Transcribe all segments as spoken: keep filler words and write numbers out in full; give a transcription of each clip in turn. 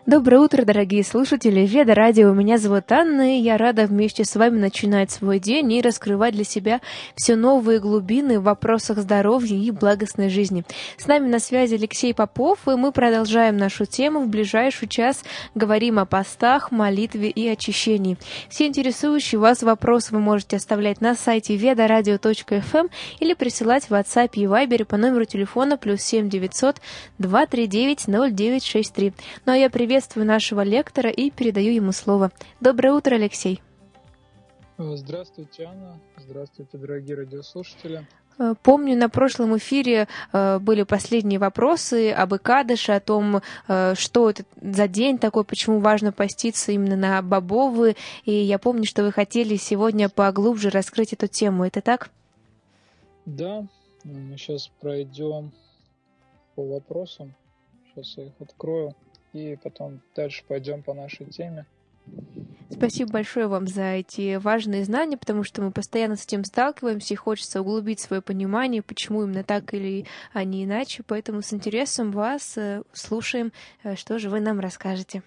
Доброе утро, дорогие слушатели Веда Радио. Меня зовут Анна, и я рада вместе с вами начинать свой день и раскрывать для себя все новые глубины в вопросах здоровья и благостной жизни. С нами на связи Алексей Попов, и мы продолжаем нашу тему. В ближайший час говорим о постах, молитве и очищении. Все интересующие вас вопросы вы можете оставлять на сайте веда радио точка эф эм или присылать в WhatsApp и Viber по номеру телефона плюс семь девятьсот два три девять ноль девять шесть три. Ну а я приветствую Приветствую нашего лектора и передаю ему слово. Доброе утро, Алексей. Здравствуйте, Анна. Здравствуйте, дорогие радиослушатели. Помню, на прошлом эфире были последние вопросы об Икадыше, о том, что это за день такой, почему важно поститься именно на бобовые. И я помню, что вы хотели сегодня поглубже раскрыть эту тему. Это так? Да, мы сейчас пройдем по вопросам. Сейчас я их открою. И потом дальше пойдем по нашей теме. Спасибо большое вам за эти важные знания, потому что мы постоянно с этим сталкиваемся, и хочется углубить свое понимание, почему именно так или а не иначе. Поэтому с интересом вас слушаем, что же вы нам расскажете.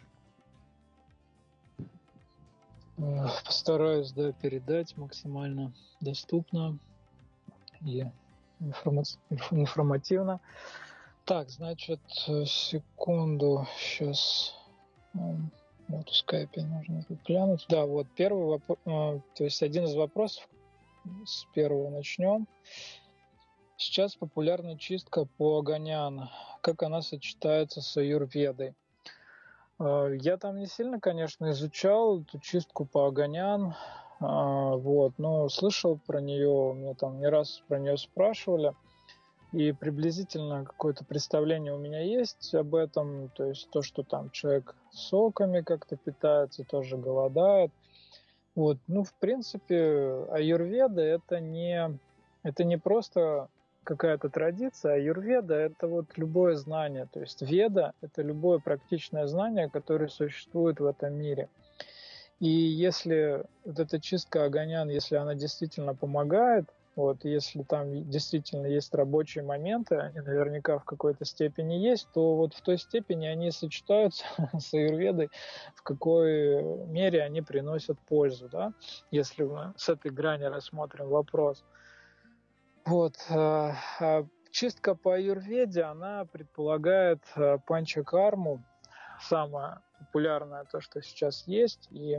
Постараюсь, да, передать максимально доступно и информа- информативно. Так, значит, секунду, сейчас вот в скайпе нужно глянуть. Да, вот первый вопрос, то есть один из вопросов, с первого начнем. Сейчас популярна чистка по Аганян. Как она сочетается с аюрведой? Я там не сильно, конечно, изучал эту чистку по Аганян, вот, но слышал про нее, мне там не раз про нее спрашивали. И приблизительно какое-то представление у меня есть об этом, то есть то, что там человек соками как-то питается, тоже голодает. Вот, ну, в принципе, аюрведа это не, это не просто какая-то традиция, аюрведа это вот любое знание, то есть веда это любое практичное знание, которое существует в этом мире. И если вот эта чистка Аганян, если она действительно помогает, вот, если там действительно есть рабочие моменты, они наверняка в какой-то степени есть, то вот в той степени они сочетаются с аюрведой, в какой мере они приносят пользу, да, если мы с этой грани рассмотрим вопрос. Вот, чистка по аюрведе, она предполагает панчакарму, самое популярное то, что сейчас есть, и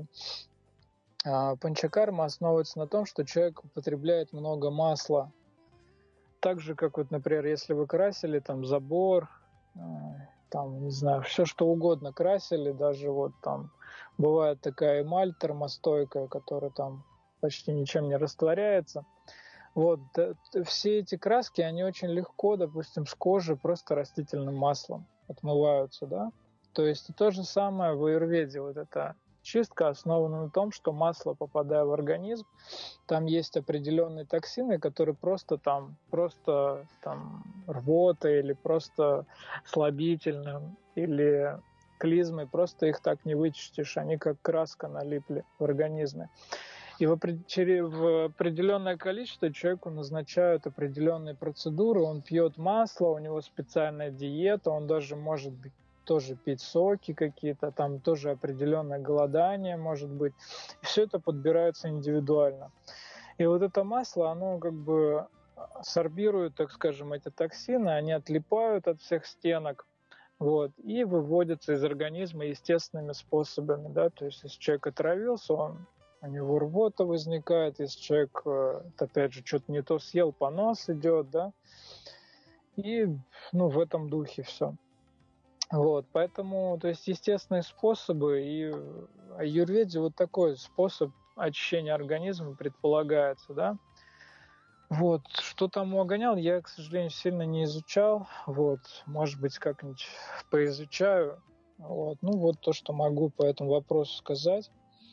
панчакарма основывается на том, что человек употребляет много масла. Так же, как вот, например, если вы красили там забор, там, не знаю, все что угодно красили, даже вот там бывает такая эмаль термостойкая, которая там почти ничем не растворяется. Вот, все эти краски, они очень легко, допустим, с кожи просто растительным маслом отмываются, да. То есть то же самое в аюрведе, вот это чистка основана на том, что масло, попадая в организм, там есть определенные токсины, которые просто там, просто там рвота или просто слабительным, или клизмой, просто их так не вычистишь, они как краска налипли в организме. И в определенное количество человеку назначают определенные процедуры, он пьет масло, у него специальная диета, он даже может быть тоже пить соки какие-то, там тоже определенное голодание может быть. И все это подбирается индивидуально. И вот это масло, оно как бы сорбирует, так скажем, эти токсины, они отлипают от всех стенок, вот, и выводятся из организма естественными способами, да, то есть если человек отравился, он, у него рвота возникает, если человек, опять же, что-то не то съел, понос идет, да, и, ну, в этом духе все. Вот, поэтому, то есть естественные способы, и в аюрведе вот такой способ очищения организма предполагается, да. Вот, что там у Аганян, я, к сожалению, сильно не изучал, вот, может быть, как-нибудь поизучаю, вот, ну, вот то, что могу по этому вопросу сказать.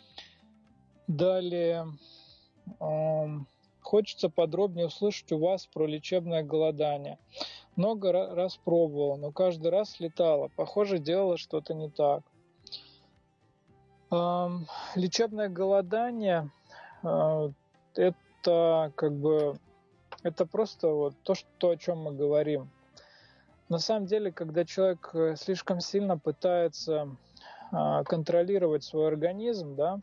Далее, эм, хочется подробнее услышать у вас про лечебное голодание. Много раз пробовала, но каждый раз слетала. Похоже, делала что-то не так. Эм, лечебное голодание э, это как бы это просто вот то, что, о чем мы говорим. На самом деле, когда человек слишком сильно пытается контролировать свой организм, да,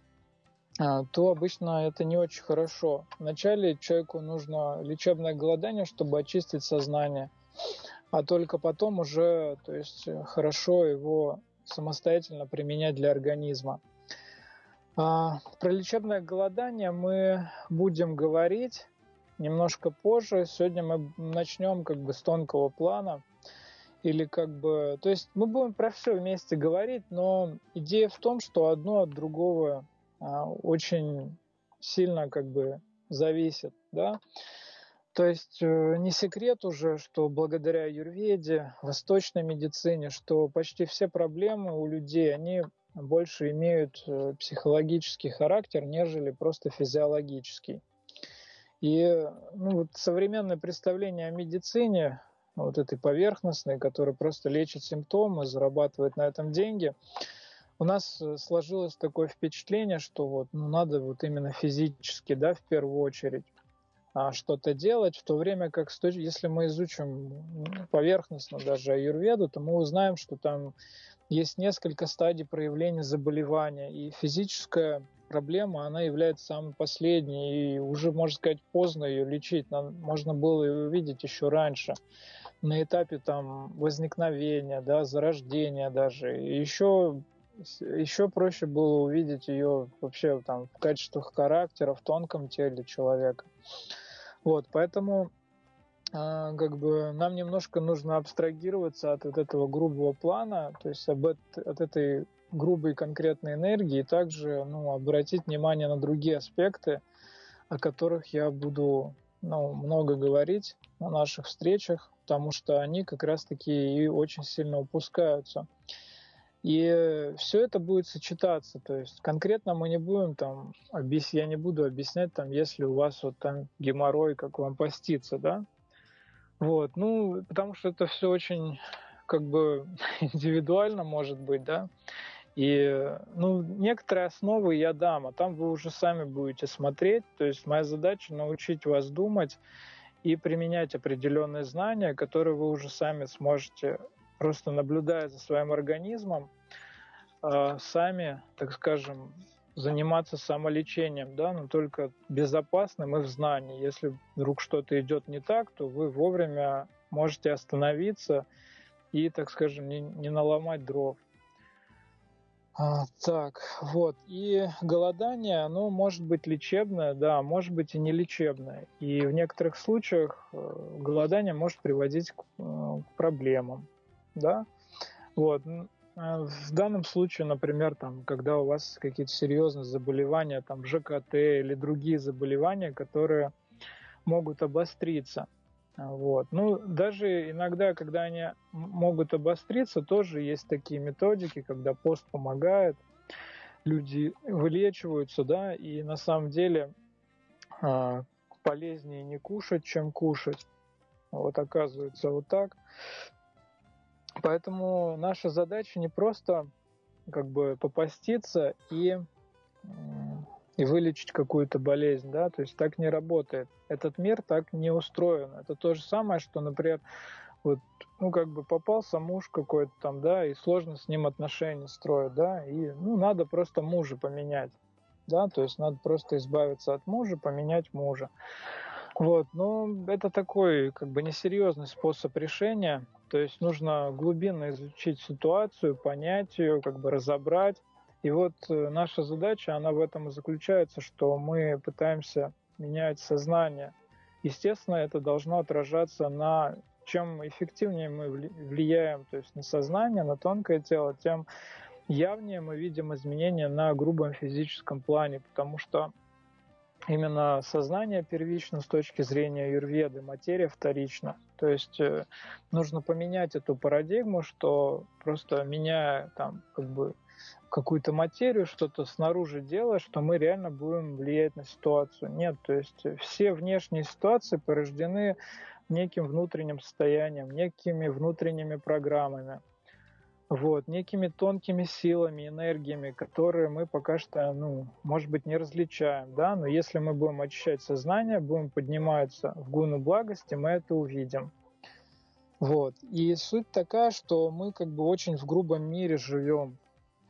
то обычно это не очень хорошо. Вначале человеку нужно лечебное голодание, чтобы очистить сознание, а только потом уже, то есть, хорошо его самостоятельно применять для организма. А, про лечебное голодание мы будем говорить немножко позже. Сегодня мы начнем как бы с тонкого плана. Или как бы, то есть мы будем про все вместе говорить, но идея в том, что одно от другого а, очень сильно как бы зависит, да. То есть э, не секрет уже, что благодаря аюрведе, восточной медицине, что почти все проблемы у людей, они больше имеют э, психологический характер, нежели просто физиологический. И ну, вот современное представление о медицине, вот этой поверхностной, которая просто лечит симптомы, зарабатывает на этом деньги, у нас сложилось такое впечатление, что вот, ну, надо вот именно физически, да, в первую очередь, что-то делать, в то время как, если мы изучим поверхностно даже аюрведу, то мы узнаем, что там есть несколько стадий проявления заболевания, и физическая проблема, она является самой последней, и уже, можно сказать, поздно ее лечить, нам можно было ее увидеть еще раньше, на этапе там возникновения, да, зарождения даже, и еще Еще проще было увидеть ее вообще там в качествах характера, в тонком теле человека. Вот, поэтому э, как бы нам немножко нужно абстрагироваться от вот этого грубого плана, то есть об, от этой грубой конкретной энергии, и также ну, обратить внимание на другие аспекты, о которых я буду ну, много говорить на наших встречах, потому что они как раз-таки и очень сильно упускаются. И все это будет сочетаться, то есть конкретно мы не будем там, я не буду объяснять, там, если у вас вот там геморрой, как вам поститься, да, вот, ну, потому что это все очень как бы индивидуально может быть, да, и, ну, некоторые основы я дам, а там вы уже сами будете смотреть, то есть моя задача научить вас думать и применять определенные знания, которые вы уже сами сможете, просто наблюдая за своим организмом, сами, так скажем, заниматься самолечением, да, но только безопасным и в знании. Если вдруг что-то идет не так, то вы вовремя можете остановиться и, так скажем, не, не наломать дров. А, так, вот. И голодание, оно может быть лечебное, да, может быть и не лечебное. И в некоторых случаях голодание может приводить к, к проблемам, да. Вот. В данном случае, например, там, когда у вас какие-то серьезные заболевания, там, ЖКТ или другие заболевания, которые могут обостриться. Вот. Ну, даже иногда, когда они могут обостриться, тоже есть такие методики, когда пост помогает, люди вылечиваются, да, и на самом деле а, полезнее не кушать, чем кушать. Вот оказывается вот так. Поэтому наша задача не просто как бы попаститься и, и вылечить какую-то болезнь, да, то есть так не работает. Этот мир так не устроен. Это то же самое, что, например, вот, ну, как бы попался муж какой-то там, да, и сложно с ним отношения строить, да, и, ну, надо просто мужа поменять, да, то есть надо просто избавиться от мужа, поменять мужа. Вот, но это такой, как бы, несерьезный способ решения. То есть нужно глубинно изучить ситуацию, понять ее, как бы разобрать. И вот наша задача, она в этом и заключается, что мы пытаемся менять сознание. Естественно, это должно отражаться на... Чем эффективнее мы влияем, то есть на сознание, на тонкое тело, тем явнее мы видим изменения на грубом физическом плане, потому что именно сознание первично с точки зрения аюрведы, материя вторична. То есть э, нужно поменять эту парадигму, что просто меняя там как бы какую-то материю, что-то снаружи делая, что мы реально будем влиять на ситуацию. Нет, то есть все внешние ситуации порождены неким внутренним состоянием, некими внутренними программами. Вот, некими тонкими силами, энергиями, которые мы пока что, ну, может быть, не различаем, да, но если мы будем очищать сознание, будем подниматься в гуну благости, мы это увидим. Вот, и суть такая, что мы как бы очень в грубом мире живем,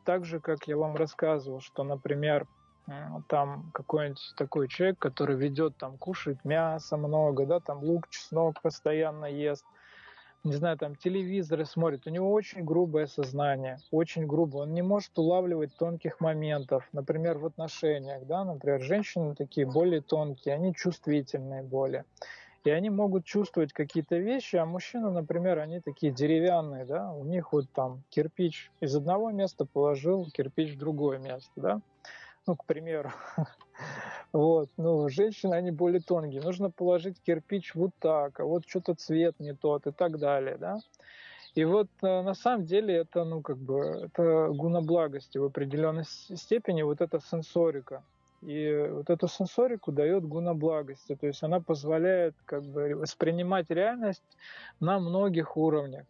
так же, как я вам рассказывал, что, например, там какой-нибудь такой человек, который ведет, там, кушает мясо много, да, там лук, чеснок постоянно ест, не знаю, там телевизоры смотрит, у него очень грубое сознание, очень грубое, он не может улавливать тонких моментов, например, в отношениях, да, например, женщины такие более тонкие, они чувствительные более, и они могут чувствовать какие-то вещи, а мужчины, например, они такие деревянные, да, у них вот там кирпич из одного места положил, кирпич в другое место, да, ну, к примеру. Вот, ну, женщины, они более тонкие. Нужно положить кирпич вот так, а вот что-то цвет не тот и так далее, да. И вот на самом деле это, ну, как бы, это гуна благости в определенной степени, вот эта сенсорика. И вот эту сенсорику дает гуна благости, то есть она позволяет, как бы, воспринимать реальность на многих уровнях.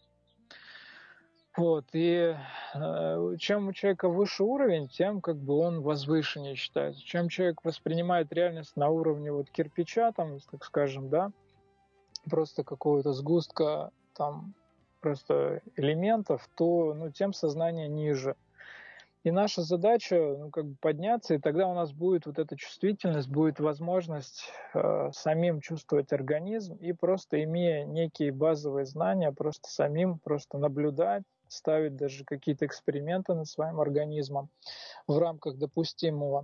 Вот, и э, чем у человека выше уровень, тем как бы он возвышеннее считается. Чем человек воспринимает реальность на уровне вот кирпича, там, так скажем, да, просто какого-то сгустка там просто элементов, то, ну, тем сознание ниже. И наша задача, ну, как бы подняться, и тогда у нас будет вот эта чувствительность, будет возможность э, самим чувствовать организм и просто имея некие базовые знания, просто самим просто наблюдать, ставить даже какие-то эксперименты над своим организмом в рамках допустимого.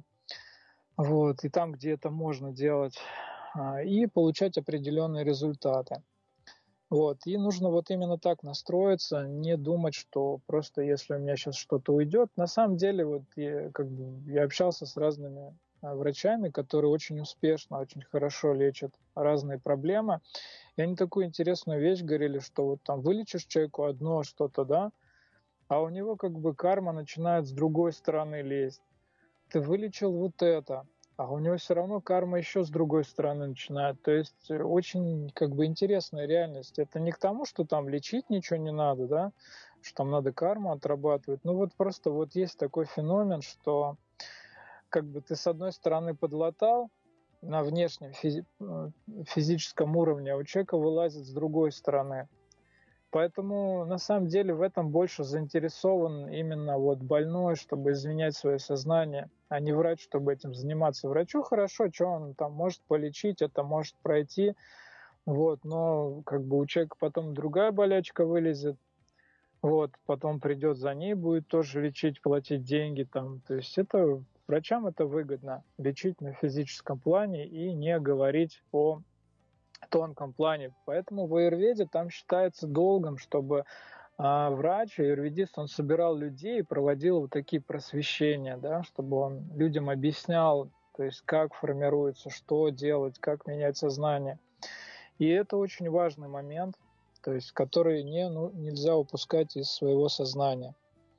Вот, и там, где это можно делать, э, и получать определенные результаты. Вот, и нужно вот именно так настроиться, не думать, что просто если у меня сейчас что-то уйдет. На самом деле, вот я, как бы, я общался с разными врачами, которые очень успешно, очень хорошо лечат разные проблемы. И они такую интересную вещь говорили, что вот там вылечишь человеку одно что-то, да, а у него как бы карма начинает с другой стороны лезть. Ты вылечил вот это, а у него все равно карма еще с другой стороны начинает. То есть очень как бы интересная реальность. Это не к тому, что там лечить ничего не надо, да, что там надо карму отрабатывать. Ну вот просто вот есть такой феномен, что как бы ты с одной стороны подлатал на внешнем физи- физическом уровне, а у человека вылазит с другой стороны. Поэтому на самом деле в этом больше заинтересован именно вот больной, чтобы изменять свое сознание, а не врач, чтобы этим заниматься. Врачу хорошо, что он там может полечить, это может пройти, вот, но как бы у человека потом другая болячка вылезет, вот, потом придет за ней, будет тоже лечить, платить деньги там. То есть это врачам это выгодно, лечить на физическом плане и не говорить о тонком плане. Поэтому в аюрведе там считается долгом, чтобы а, врач, аюрведист, он собирал людей и проводил вот такие просвещения, да, чтобы он людям объяснял, то есть как формируется, что делать, как менять сознание. И это очень важный момент, то есть который не, ну, нельзя упускать из своего сознания.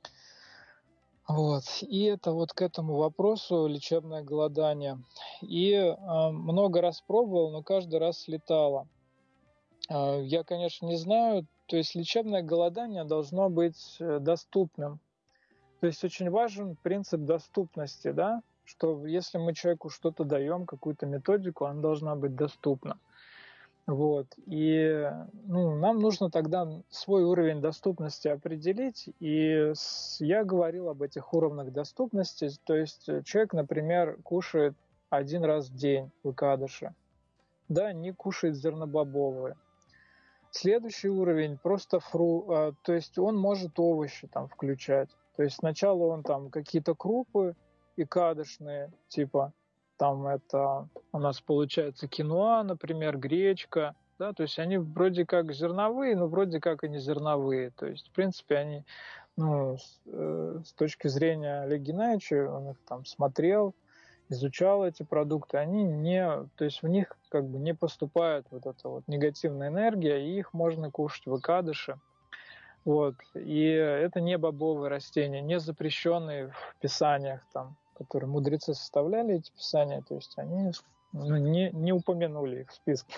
Вот. И это вот к этому вопросу лечебное голодание. И э, много раз пробовал, но каждый раз слетало. Э, я, конечно, не знаю, то есть лечебное голодание должно быть доступным. То есть очень важен принцип доступности, да, что если мы человеку что-то даем, какую-то методику, она должна быть доступна. Вот. И ну, нам нужно тогда свой уровень доступности определить. И я говорил об этих уровнях доступности. То есть человек, например, кушает один раз в день выкадыши, да, не кушает зернобобовые. Следующий уровень просто фру, то есть он может овощи там включать. То есть сначала он там какие-то крупы и кадышные, типа там это у нас получается киноа, например, гречка, да, то есть они вроде как зерновые, но вроде как и не зерновые. То есть, в принципе, они, ну, с, э, с точки зрения Олега Геннадьевича, он их там смотрел, изучал эти продукты, они не, то есть в них как бы не поступает вот эта вот негативная энергия, и их можно кушать выкадыши. Вот. И это не бобовые растения, не запрещенные в писаниях, там, которые мудрецы составляли эти писания, то есть они ну, не, не упомянули их в списке.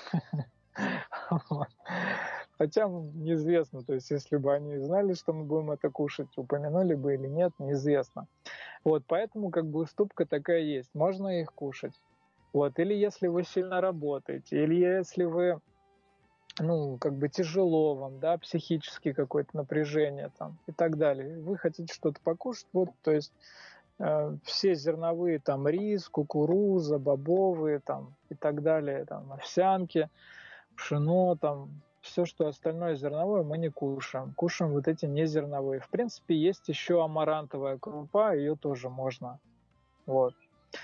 Хотя неизвестно, то есть если бы они знали, что мы будем это кушать, упомянули бы или нет, неизвестно. Вот, поэтому как бы уступка такая есть, можно их кушать. Вот, или если вы сильно работаете, или если вы ну, как бы тяжело вам, да, психически какое-то напряжение там и так далее. Вы хотите что-то покушать, вот, то есть э, все зерновые, там, рис, кукуруза, бобовые, там, и так далее, там, овсянки, пшено, там, все, что остальное зерновое, мы не кушаем. Кушаем вот эти незерновые. В принципе, есть еще амарантовая крупа, ее тоже можно. Вот.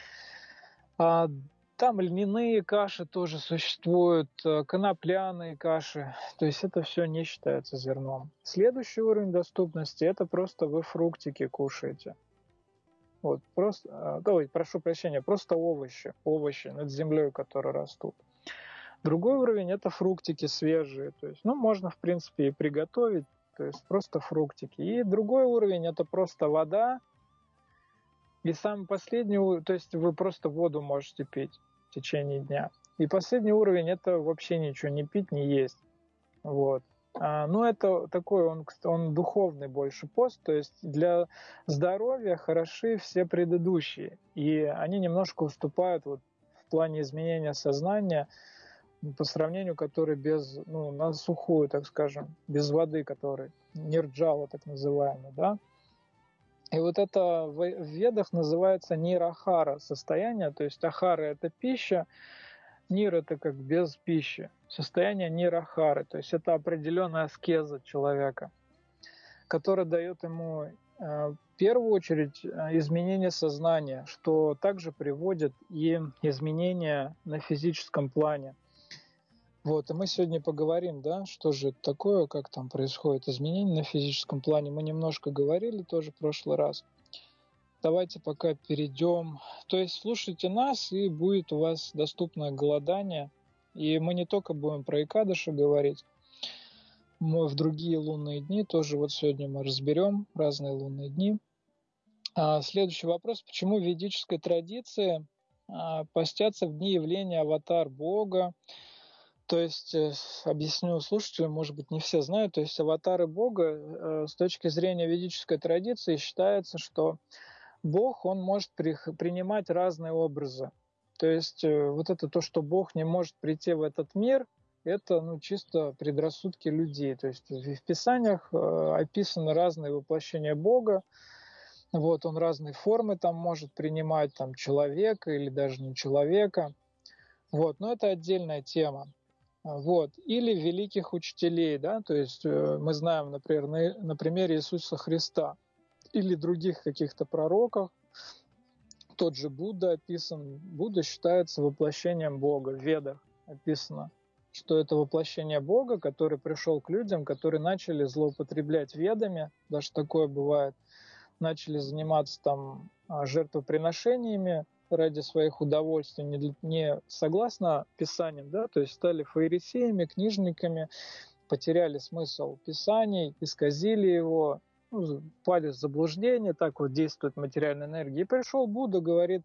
А там льняные каши тоже существуют, конопляные каши. То есть это все не считается зерном. Следующий уровень доступности – это просто вы фруктики кушаете. Вот, просто, ой, прошу прощения, просто овощи, овощи над землей, которые растут. Другой уровень – это фруктики свежие. То есть, ну, можно, в принципе, и приготовить, то есть просто фруктики. И другой уровень – это просто вода. И самый последний, то есть вы просто воду можете пить в течение дня. И последний уровень – это вообще ничего не пить, не есть. Вот. А, ну, это такой, он, он духовный больше пост, то есть для здоровья хороши все предыдущие. И они немножко уступают вот в плане изменения сознания по сравнению, который без, ну, на сухую, так скажем, без воды, который нирджала, так называемый, да. И вот это в ведах называется нирахара состояние, то есть ахара – это пища, нир – это как без пищи, состояние нирахары, то есть это определенная аскеза человека, которая дает ему в первую очередь изменение сознания, что также приводит и изменения на физическом плане. Вот, и мы сегодня поговорим, да, что же это такое, как там происходит изменение на физическом плане. Мы немножко говорили тоже в прошлый раз. Давайте пока перейдем. То есть слушайте нас, и будет у вас доступное голодание. И мы не только будем про Экадыши говорить, мы в другие лунные дни тоже вот сегодня мы разберем разные лунные дни. А следующий вопрос. Почему в ведической традиции а, постятся в дни явления аватар Бога? То есть, объясню слушателям, может быть, не все знают, то есть аватары Бога с точки зрения ведической традиции считается, что Бог, он может принимать разные образы. То есть вот это то, что Бог не может прийти в этот мир, это ну, чисто предрассудки людей. То есть в Писаниях описаны разные воплощения Бога. Вот, он разные формы там может принимать, там, человека или даже не человека. Вот, но это отдельная тема. Вот. Или великих учителей, да, то есть мы знаем, например, на, на примере Иисуса Христа или других каких-то пророков, тот же Будда описан, Будда считается воплощением Бога, в Ведах описано, что это воплощение Бога, который пришел к людям, которые начали злоупотреблять Ведами, даже такое бывает, начали заниматься там жертвоприношениями, ради своих удовольствий, не, не согласно Писаниям, да, то есть стали фарисеями, книжниками, потеряли смысл Писаний, исказили его, ну, пали в заблуждение, так вот действует материальная энергия. И пришел Будда, говорит,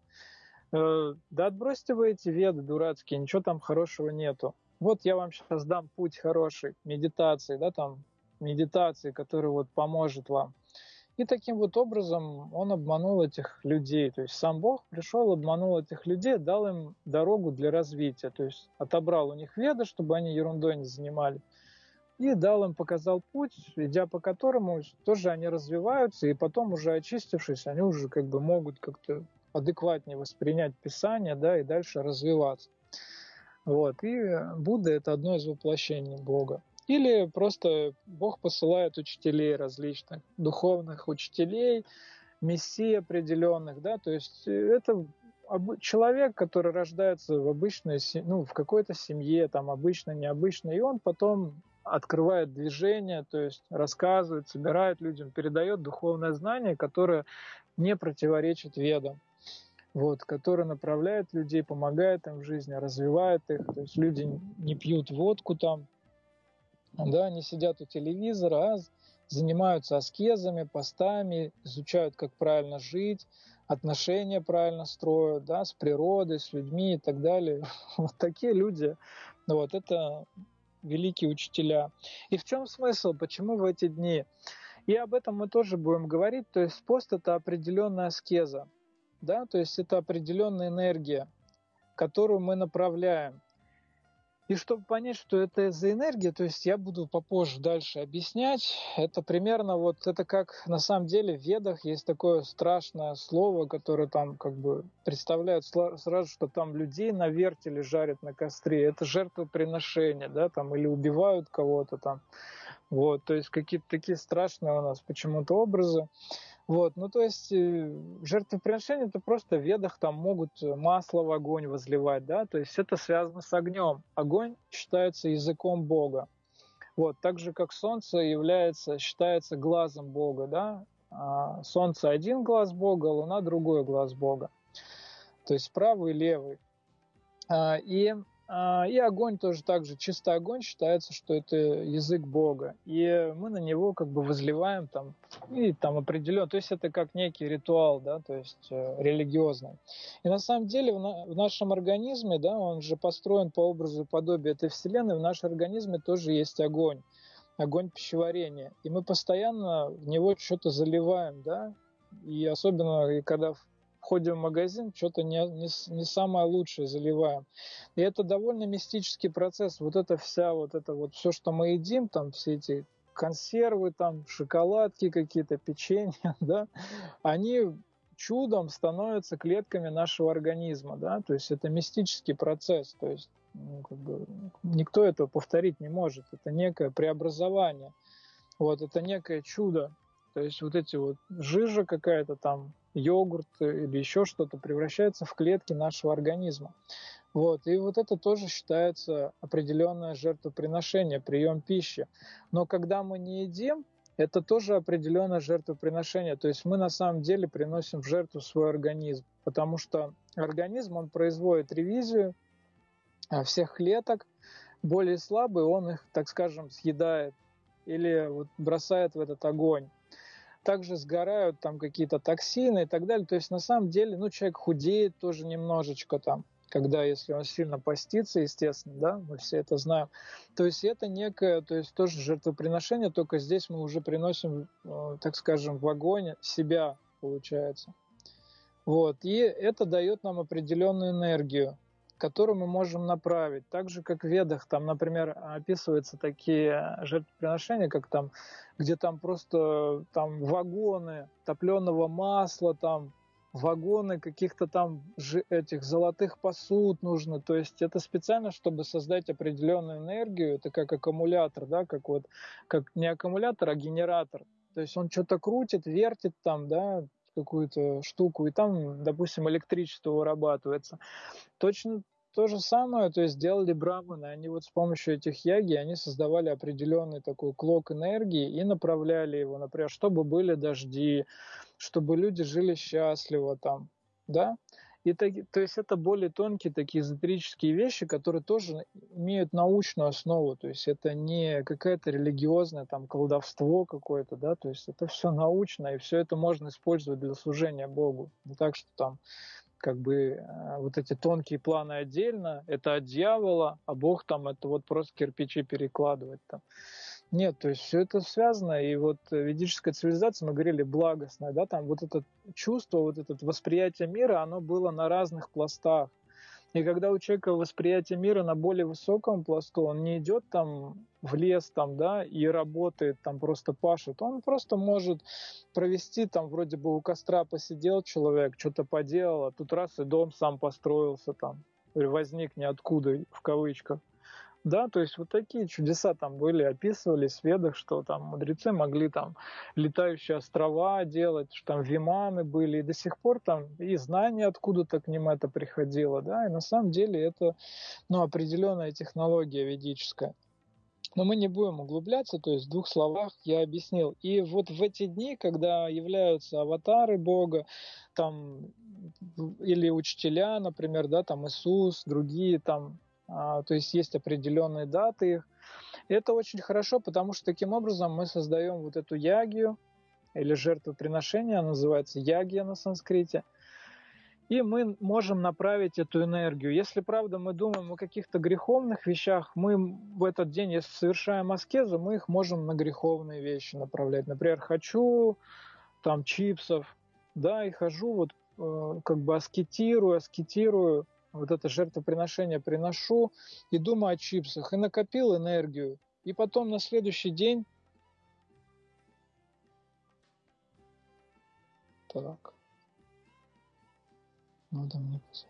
э, да отбросьте вы эти веды дурацкие, ничего там хорошего нету. Вот я вам сейчас дам путь хороший, медитации, да, там, медитации, который вот поможет вам. И таким вот образом он обманул этих людей. То есть сам Бог пришел, обманул этих людей, дал им дорогу для развития. То есть отобрал у них веды, чтобы они ерундой не занимались. И дал им, показал путь, идя по которому тоже они развиваются. И потом уже очистившись, они уже как бы могут как-то адекватнее воспринять Писание, да, и дальше развиваться. Вот. И Будда – это одно из воплощений Бога. Или просто Бог посылает учителей различных, духовных учителей, мессий определенных, да, то есть это человек, который рождается в обычной, ну, в какой-то семье, там, обычно, необычно, и он потом открывает движение, то есть рассказывает, собирает людям, передает духовное знание, которое не противоречит ведам. Вот, который направляет людей, помогает им в жизни, развивает их. То есть люди не пьют водку там, да, они сидят у телевизора, а занимаются аскезами, постами, изучают, как правильно жить, отношения правильно строят, да, с природой, с людьми и так далее. Вот такие люди, вот, это великие учителя. И в чем смысл, почему в эти дни? И об этом мы тоже будем говорить. То есть пост – это определенная аскеза, да, то есть это определенная энергия, которую мы направляем. И чтобы понять, что это за энергия, то есть я буду попозже дальше объяснять, это примерно вот это как на самом деле в Ведах есть такое страшное слово, которое там как бы представляют сразу, что там людей на вертеле жарят на костре, это жертвоприношение, да, там или убивают кого-то там, вот, то есть какие-то такие страшные у нас почему-то образы. Вот, ну то есть жертвоприношение это просто в Ведах там могут масло в огонь возливать, да, то есть это связано с огнем. Огонь считается языком Бога. Вот, так же как солнце является, считается глазом Бога, да, а солнце один глаз Бога, луна другой глаз Бога. То есть правый и левый. И И огонь тоже так же, чистый огонь считается, что это язык Бога. И мы на него как бы возливаем там, и там определенно, то есть это как некий ритуал, да, то есть э, религиозный. И на самом деле в, на, в нашем организме, да, он же построен по образу и подобию этой Вселенной, в нашем организме тоже есть огонь, огонь пищеварения. И мы постоянно в него что-то заливаем, да, и особенно и когда входим в магазин, что-то не, не, не самое лучшее заливаем. И это довольно мистический процесс. Вот это вся, вот это вот все, что мы едим, там все эти консервы, там шоколадки какие-то, печенье, да, они чудом становятся клетками нашего организма, да, то есть это мистический процесс, то есть ну, как бы, никто этого повторить не может. Это некое преобразование, вот, это некое чудо. То есть вот эти вот жижа какая-то там, йогурт или еще что-то превращается в клетки нашего организма. Вот. И вот это тоже считается определенное жертвоприношение, прием пищи. Но когда мы не едим, это тоже определенное жертвоприношение. То есть мы на самом деле приносим в жертву свой организм, потому что организм, он производит ревизию всех клеток, более слабые он их, так скажем, съедает или вот бросает в этот огонь. Также сгорают там какие-то токсины и так далее. То есть на самом деле, ну, человек худеет тоже немножечко там, когда, если он сильно постится, естественно, да, мы все это знаем. То есть это некое, то есть тоже жертвоприношение, только здесь мы уже приносим, так скажем, в огонь себя, получается. Вот, и это дает нам определенную энергию, которую мы можем направить. Так же, как в Ведах, там, например, описываются такие жертвоприношения, как там, где там просто там вагоны топленого масла, там вагоны каких-то там этих золотых посуд нужно. То есть это специально, чтобы создать определенную энергию. Это как аккумулятор, да, как вот, как не аккумулятор, а генератор. То есть он что-то крутит, вертит там, да, какую-то штуку, и там, допустим, электричество вырабатывается. Точно то же самое, то есть делали браманы, они вот с помощью этих яги, они создавали определенный такой клок энергии и направляли его, например, чтобы были дожди, чтобы люди жили счастливо там, да, и так, то есть это более тонкие такие эзотерические вещи, которые тоже имеют научную основу, то есть это не какое-то религиозное там колдовство какое-то, да, то есть это все научно, и все это можно использовать для служения Богу, не так, что там как бы вот эти тонкие планы отдельно, это от дьявола, а Бог там это вот просто кирпичи перекладывает там. Нет, то есть все это связано, и вот ведическая цивилизация, мы говорили, благостная, да, там вот это чувство, вот это восприятие мира, оно было на разных пластах. И когда у человека восприятие мира на более высоком пласту, он не идет там в лес там, да, и работает, там просто пашет. Он просто может провести там, вроде бы у костра посидел человек, что-то поделал, а тут раз и дом сам построился там, возник ниоткуда, в кавычках. Да, то есть вот такие чудеса там были, описывались в Ведах, что там мудрецы могли там летающие острова делать, что там виманы были, и до сих пор там и знания откуда-то к ним это приходило, да, и на самом деле это, ну, определенная технология ведическая. Но мы не будем углубляться, то есть в двух словах я объяснил. И вот в эти дни, когда являются аватары Бога, там, или учителя, например, да, там Иисус, другие там, а, то есть есть определенные даты их. И это очень хорошо, потому что таким образом мы создаем вот эту ягью, или жертвоприношение, она называется ягья на санскрите, и мы можем направить эту энергию. Если, правда, мы думаем о каких-то греховных вещах, мы в этот день, если совершаем аскезу, мы их можем на греховные вещи направлять. Например, хочу там чипсов, да, и хожу вот э, как бы аскетирую, аскетирую, вот это жертвоприношение приношу и думаю о чипсах, и накопил энергию, и потом на следующий день... Так. Надо мне посмотреть.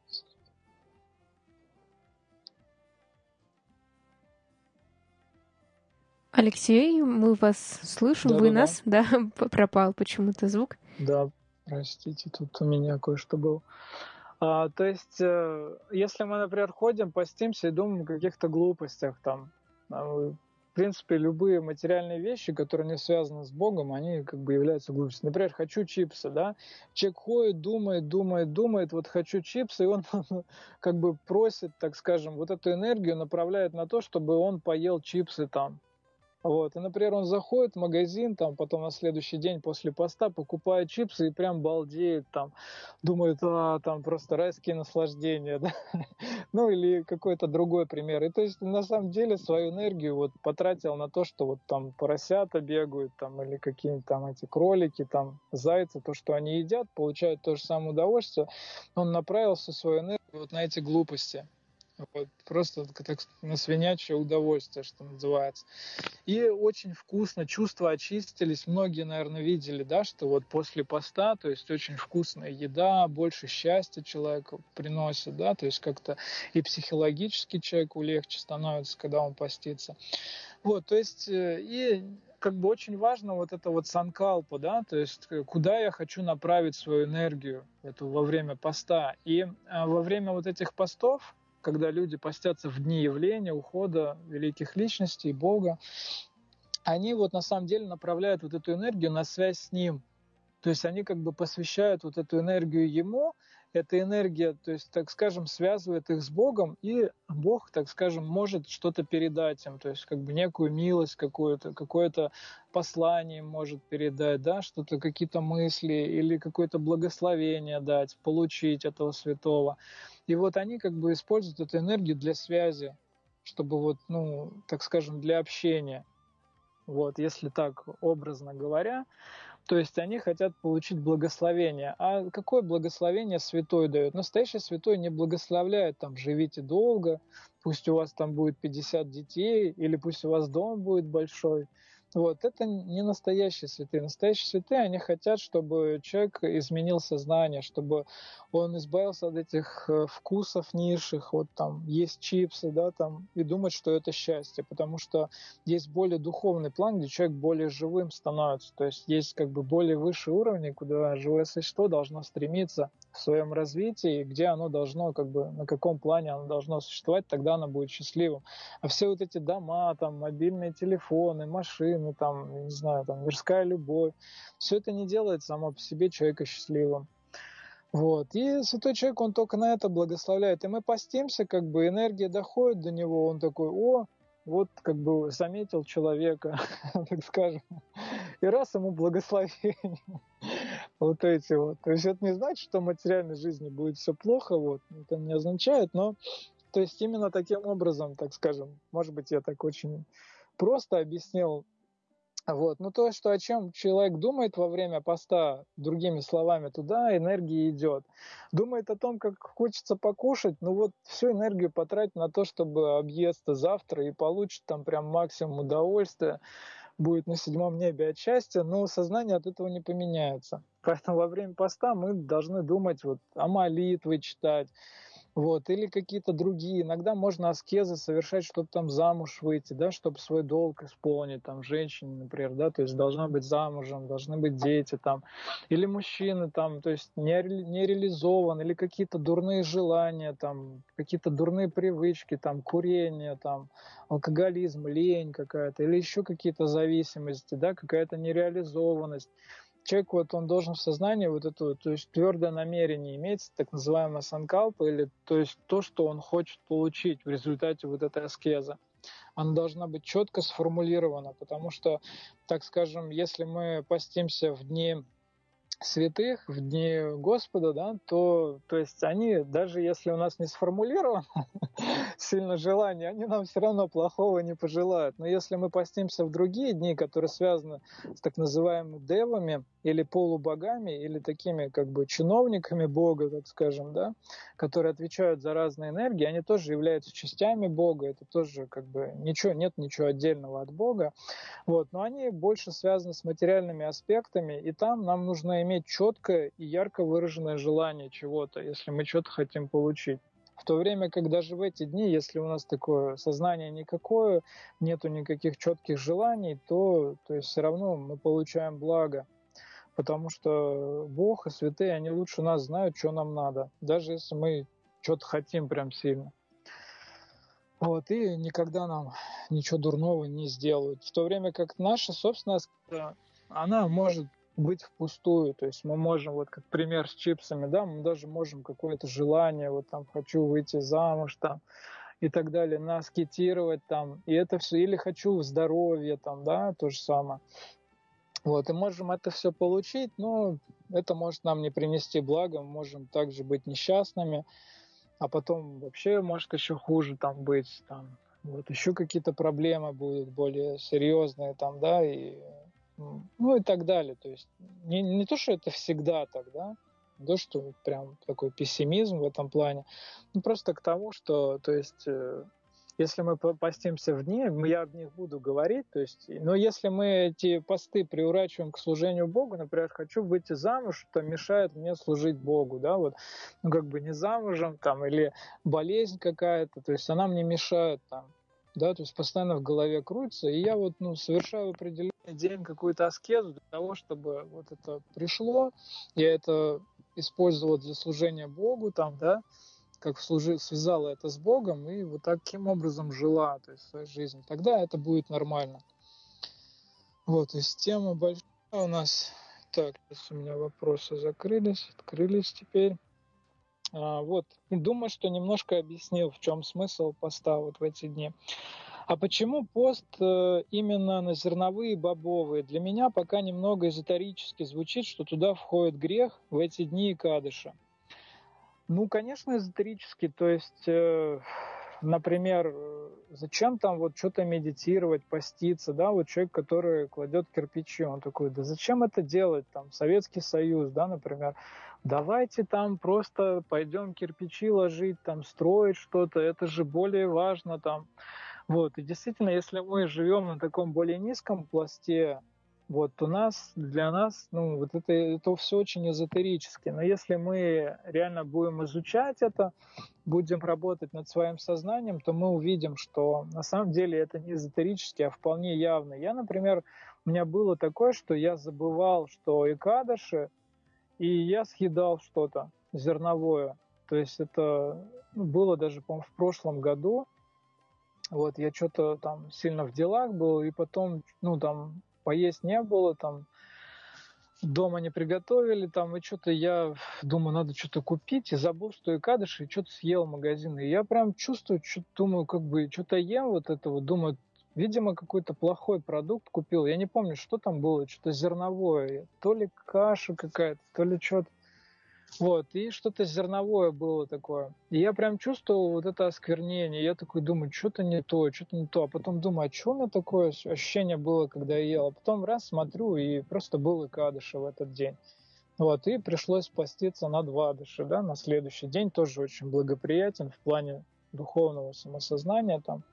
Алексей, мы вас слышим, Да, вы да, нас, да, пропал почему-то звук. Да, простите, тут у меня кое-что было. А, то есть, э, если мы, например, ходим, постимся и думаем о каких-то глупостях, там, а, в принципе, любые материальные вещи, которые не связаны с Богом, они как бы являются глупостью. Например, хочу чипсы, да, человек ходит, думает, думает, думает, вот хочу чипсы, и он как бы просит, так скажем, вот эту энергию направляет на то, чтобы он поел чипсы там. Вот. И, например, он заходит в магазин, там, потом на следующий день после поста покупает чипсы и прям балдеет, там, думает, а, там просто райские наслаждения, да? Ну, или какой-то другой пример. И то есть, на самом деле, свою энергию вот потратил на то, что вот там поросята бегают, там, или какие-нибудь там эти кролики, там, зайцы, то, что они едят, получают то же самое удовольствие. Он направил всю свою энергию вот на эти глупости. Вот, просто так, на свинячье удовольствие, что называется. И очень вкусно, чувства очистились. Многие, наверное, видели, да, что вот после поста, то есть очень вкусная еда, больше счастья человеку приносит, да, то есть как-то и психологически человеку легче становится, когда он постится. Вот, то есть и как бы очень важно вот это вот санкалпа, да, то есть куда я хочу направить свою энергию эту во время поста. И во время вот этих постов, когда люди постятся в дни явления, ухода великих личностей, Бога, они вот на самом деле направляют вот эту энергию на связь с Ним. То есть они как бы посвящают вот эту энергию Ему, эта энергия, то есть, так скажем, связывает их с Богом, и Бог, так скажем, может что-то передать им, то есть как бы некую милость какую-то, какое-то послание им может передать, да, что-то, какие-то мысли или какое-то благословение дать, получить этого святого. И вот они как бы используют эту энергию для связи, чтобы вот, ну, так скажем, для общения. Вот, если так образно говоря, то есть они хотят получить благословение. А какое благословение святой дает? Настоящий святой не благословляет, там, живите долго, пусть у вас там будет пятьдесят детей, или пусть у вас дом будет большой. Вот, это не настоящие святые. Настоящие святые, они хотят, чтобы человек изменил сознание, чтобы он избавился от этих вкусов низших, вот там есть чипсы, да, там, и думать, что это счастье, потому что есть более духовный план, где человек более живым становится, то есть есть как бы более высшие уровни, куда живое существо должно стремиться в своем развитии, где оно должно, как бы, на каком плане оно должно существовать, тогда оно будет счастливым. А все вот эти дома, там, мобильные телефоны, машины, там, не знаю, там, мирская любовь, все это не делает само по себе человека счастливым. Вот. И святой человек, он только на это благословляет. И мы постимся, как бы энергия доходит до него, он такой, о, вот как бы заметил человека, так скажем, и раз ему благословение. Вот эти вот. То есть это не значит, что в материальной жизни будет все плохо, вот. Это не означает, но то есть именно таким образом, так скажем, может быть, я так очень просто объяснил. Вот. Ну, то, что о чем человек думает во время поста, другими словами, туда энергия идет. Думает о том, как хочется покушать, ну вот всю энергию потратить на то, чтобы объесться завтра и получит там прям максимум удовольствия, будет на седьмом небе от счастья, но сознание от этого не поменяется. Поэтому во время поста мы должны думать вот о молитве читать, вот, или какие-то другие. Иногда можно аскезы совершать, чтобы там замуж выйти, да, чтобы свой долг исполнить, там, женщине, например, да, то есть должна быть замужем, должны быть дети, там, или мужчины, там, то есть не, не реализован, или какие-то дурные желания, там, какие-то дурные привычки, там, курение, там, алкоголизм, лень какая-то, или еще какие-то зависимости, да, какая-то нереализованность. Человек, вот он должен в сознании вот это, то есть твердое намерение иметь, так называемое санкалпа, или то есть то, что он хочет получить в результате вот этой аскезы. Она должна быть четко сформулирована, потому что, так скажем, если мы постимся в дни святых в дни Господа, да, то, то есть они, даже если у нас не сформулировано сильно желание, они нам все равно плохого не пожелают. Но если мы постимся в другие дни, которые связаны с так называемыми девами или полубогами, или такими как бы чиновниками Бога, так скажем, да, которые отвечают за разные энергии, они тоже являются частями Бога, это тоже как бы ничего, нет ничего отдельного от Бога. Вот, но они больше связаны с материальными аспектами, и там нам нужно иметь четкое и ярко выраженное желание чего-то, если мы что-то хотим получить. В то время как даже в эти дни, если у нас такое сознание никакое, нету никаких четких желаний, то, то есть все равно мы получаем благо. Потому что Бог и святые, они лучше нас знают, что нам надо, даже если мы что-то хотим прям сильно. Вот, и никогда нам ничего дурного не сделают. В то время как наша собственная аскеза, она может быть впустую. То есть мы можем, вот как пример с чипсами, да, мы даже можем какое-то желание, вот там хочу выйти замуж там и так далее, наскетировать там, и это все, или хочу здоровья там, да, то же самое. Вот, и можем это все получить, но это может нам не принести блага, мы можем также быть несчастными, а потом вообще может еще хуже там быть, там, вот еще какие-то проблемы будут более серьезные там, да, и, ну и так далее. То есть не, не то, что это всегда так, да, не то, что прям такой пессимизм в этом плане, ну просто к тому, что, то есть... Если мы постимся в дни, я об них буду говорить, то есть, но если мы эти посты приурачиваем к служению Богу, например, хочу выйти замуж, то мешает мне служить Богу, да, вот, ну, как бы не замужем, там, или болезнь какая-то, то есть она мне мешает, там, да, то есть постоянно в голове крутится, и я вот, ну, совершаю в определенный день какую-то аскезу для того, чтобы вот это пришло, я это использовал для служения Богу, там, да, как служи, связала это с Богом и вот таким образом жила, то есть, в своей жизни. Тогда это будет нормально. Вот, то есть тема большая у нас. Так, сейчас у меня вопросы закрылись, открылись теперь. А, вот, и думаю, что немножко объяснил, в чем смысл поста вот в эти дни. А почему пост именно на зерновые и бобовые? Для меня пока немного эзотерически звучит, что туда входит грех в эти дни и кадыша. Ну, конечно, эзотерически, то есть, э, например, зачем там вот что-то медитировать, поститься, да, вот человек, который кладет кирпичи, он такой, да зачем это делать, там, Советский Союз, да, например, давайте там просто пойдем кирпичи ложить, там, строить что-то, это же более важно, там, вот, и действительно, если мы живем на таком более низком пласте, вот у нас, для нас, ну, вот это, это все очень эзотерически. Но если мы реально будем изучать это, будем работать над своим сознанием, то мы увидим, что на самом деле это не эзотерически, а вполне явно. Я, например, у меня было такое, что я забывал, что и кадыши, и я съедал что-то зерновое. То есть это ну, было даже, по-моему, в прошлом году. Вот, я что-то там сильно в делах был, и потом, ну, там, поесть не было, там дома не приготовили, там, и что-то я думаю, надо что-то купить, и забыл, что и кадыши, и что-то съел в магазине. И я прям чувствую, что-то думаю, как бы, что-то ем вот этого, думаю, видимо, какой-то плохой продукт купил. Я не помню, что там было, что-то зерновое, то ли каша какая-то, то ли что-то. Вот, и что-то зерновое было такое. И я прям чувствовал вот это осквернение. Я такой думаю, что-то не то, что-то не то. А потом думаю, а что у меня такое ощущение было, когда я ел? А потом раз смотрю, и просто был и кадыши в этот день. Вот, и пришлось поститься на два дыши, да, на следующий день. Тоже очень благоприятен в плане духовного самосознания там.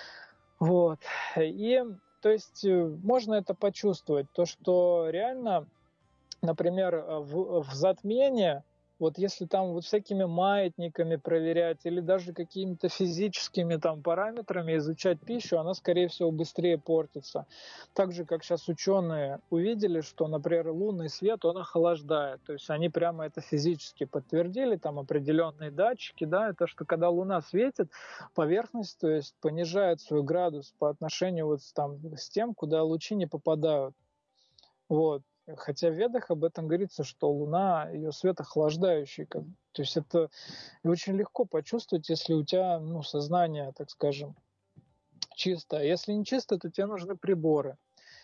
Вот, и, то есть, можно это почувствовать. То, что реально, например, в, в затмении, вот если там вот всякими маятниками проверять или даже какими-то физическими там параметрами изучать пищу, она, скорее всего, быстрее портится. Так же, как сейчас ученые увидели, что, например, лунный свет, он охлаждает. То есть они прямо это физически подтвердили, там определенные датчики, да, это что когда Луна светит, поверхность, то есть понижает свой градус по отношению вот с, там, с тем, куда лучи не попадают. Вот. Хотя в Ведах об этом говорится, что Луна, ее свет охлаждающий. Как, то есть это очень легко почувствовать, если у тебя ну, сознание, так скажем, чисто. А если не чисто, то тебе нужны приборы.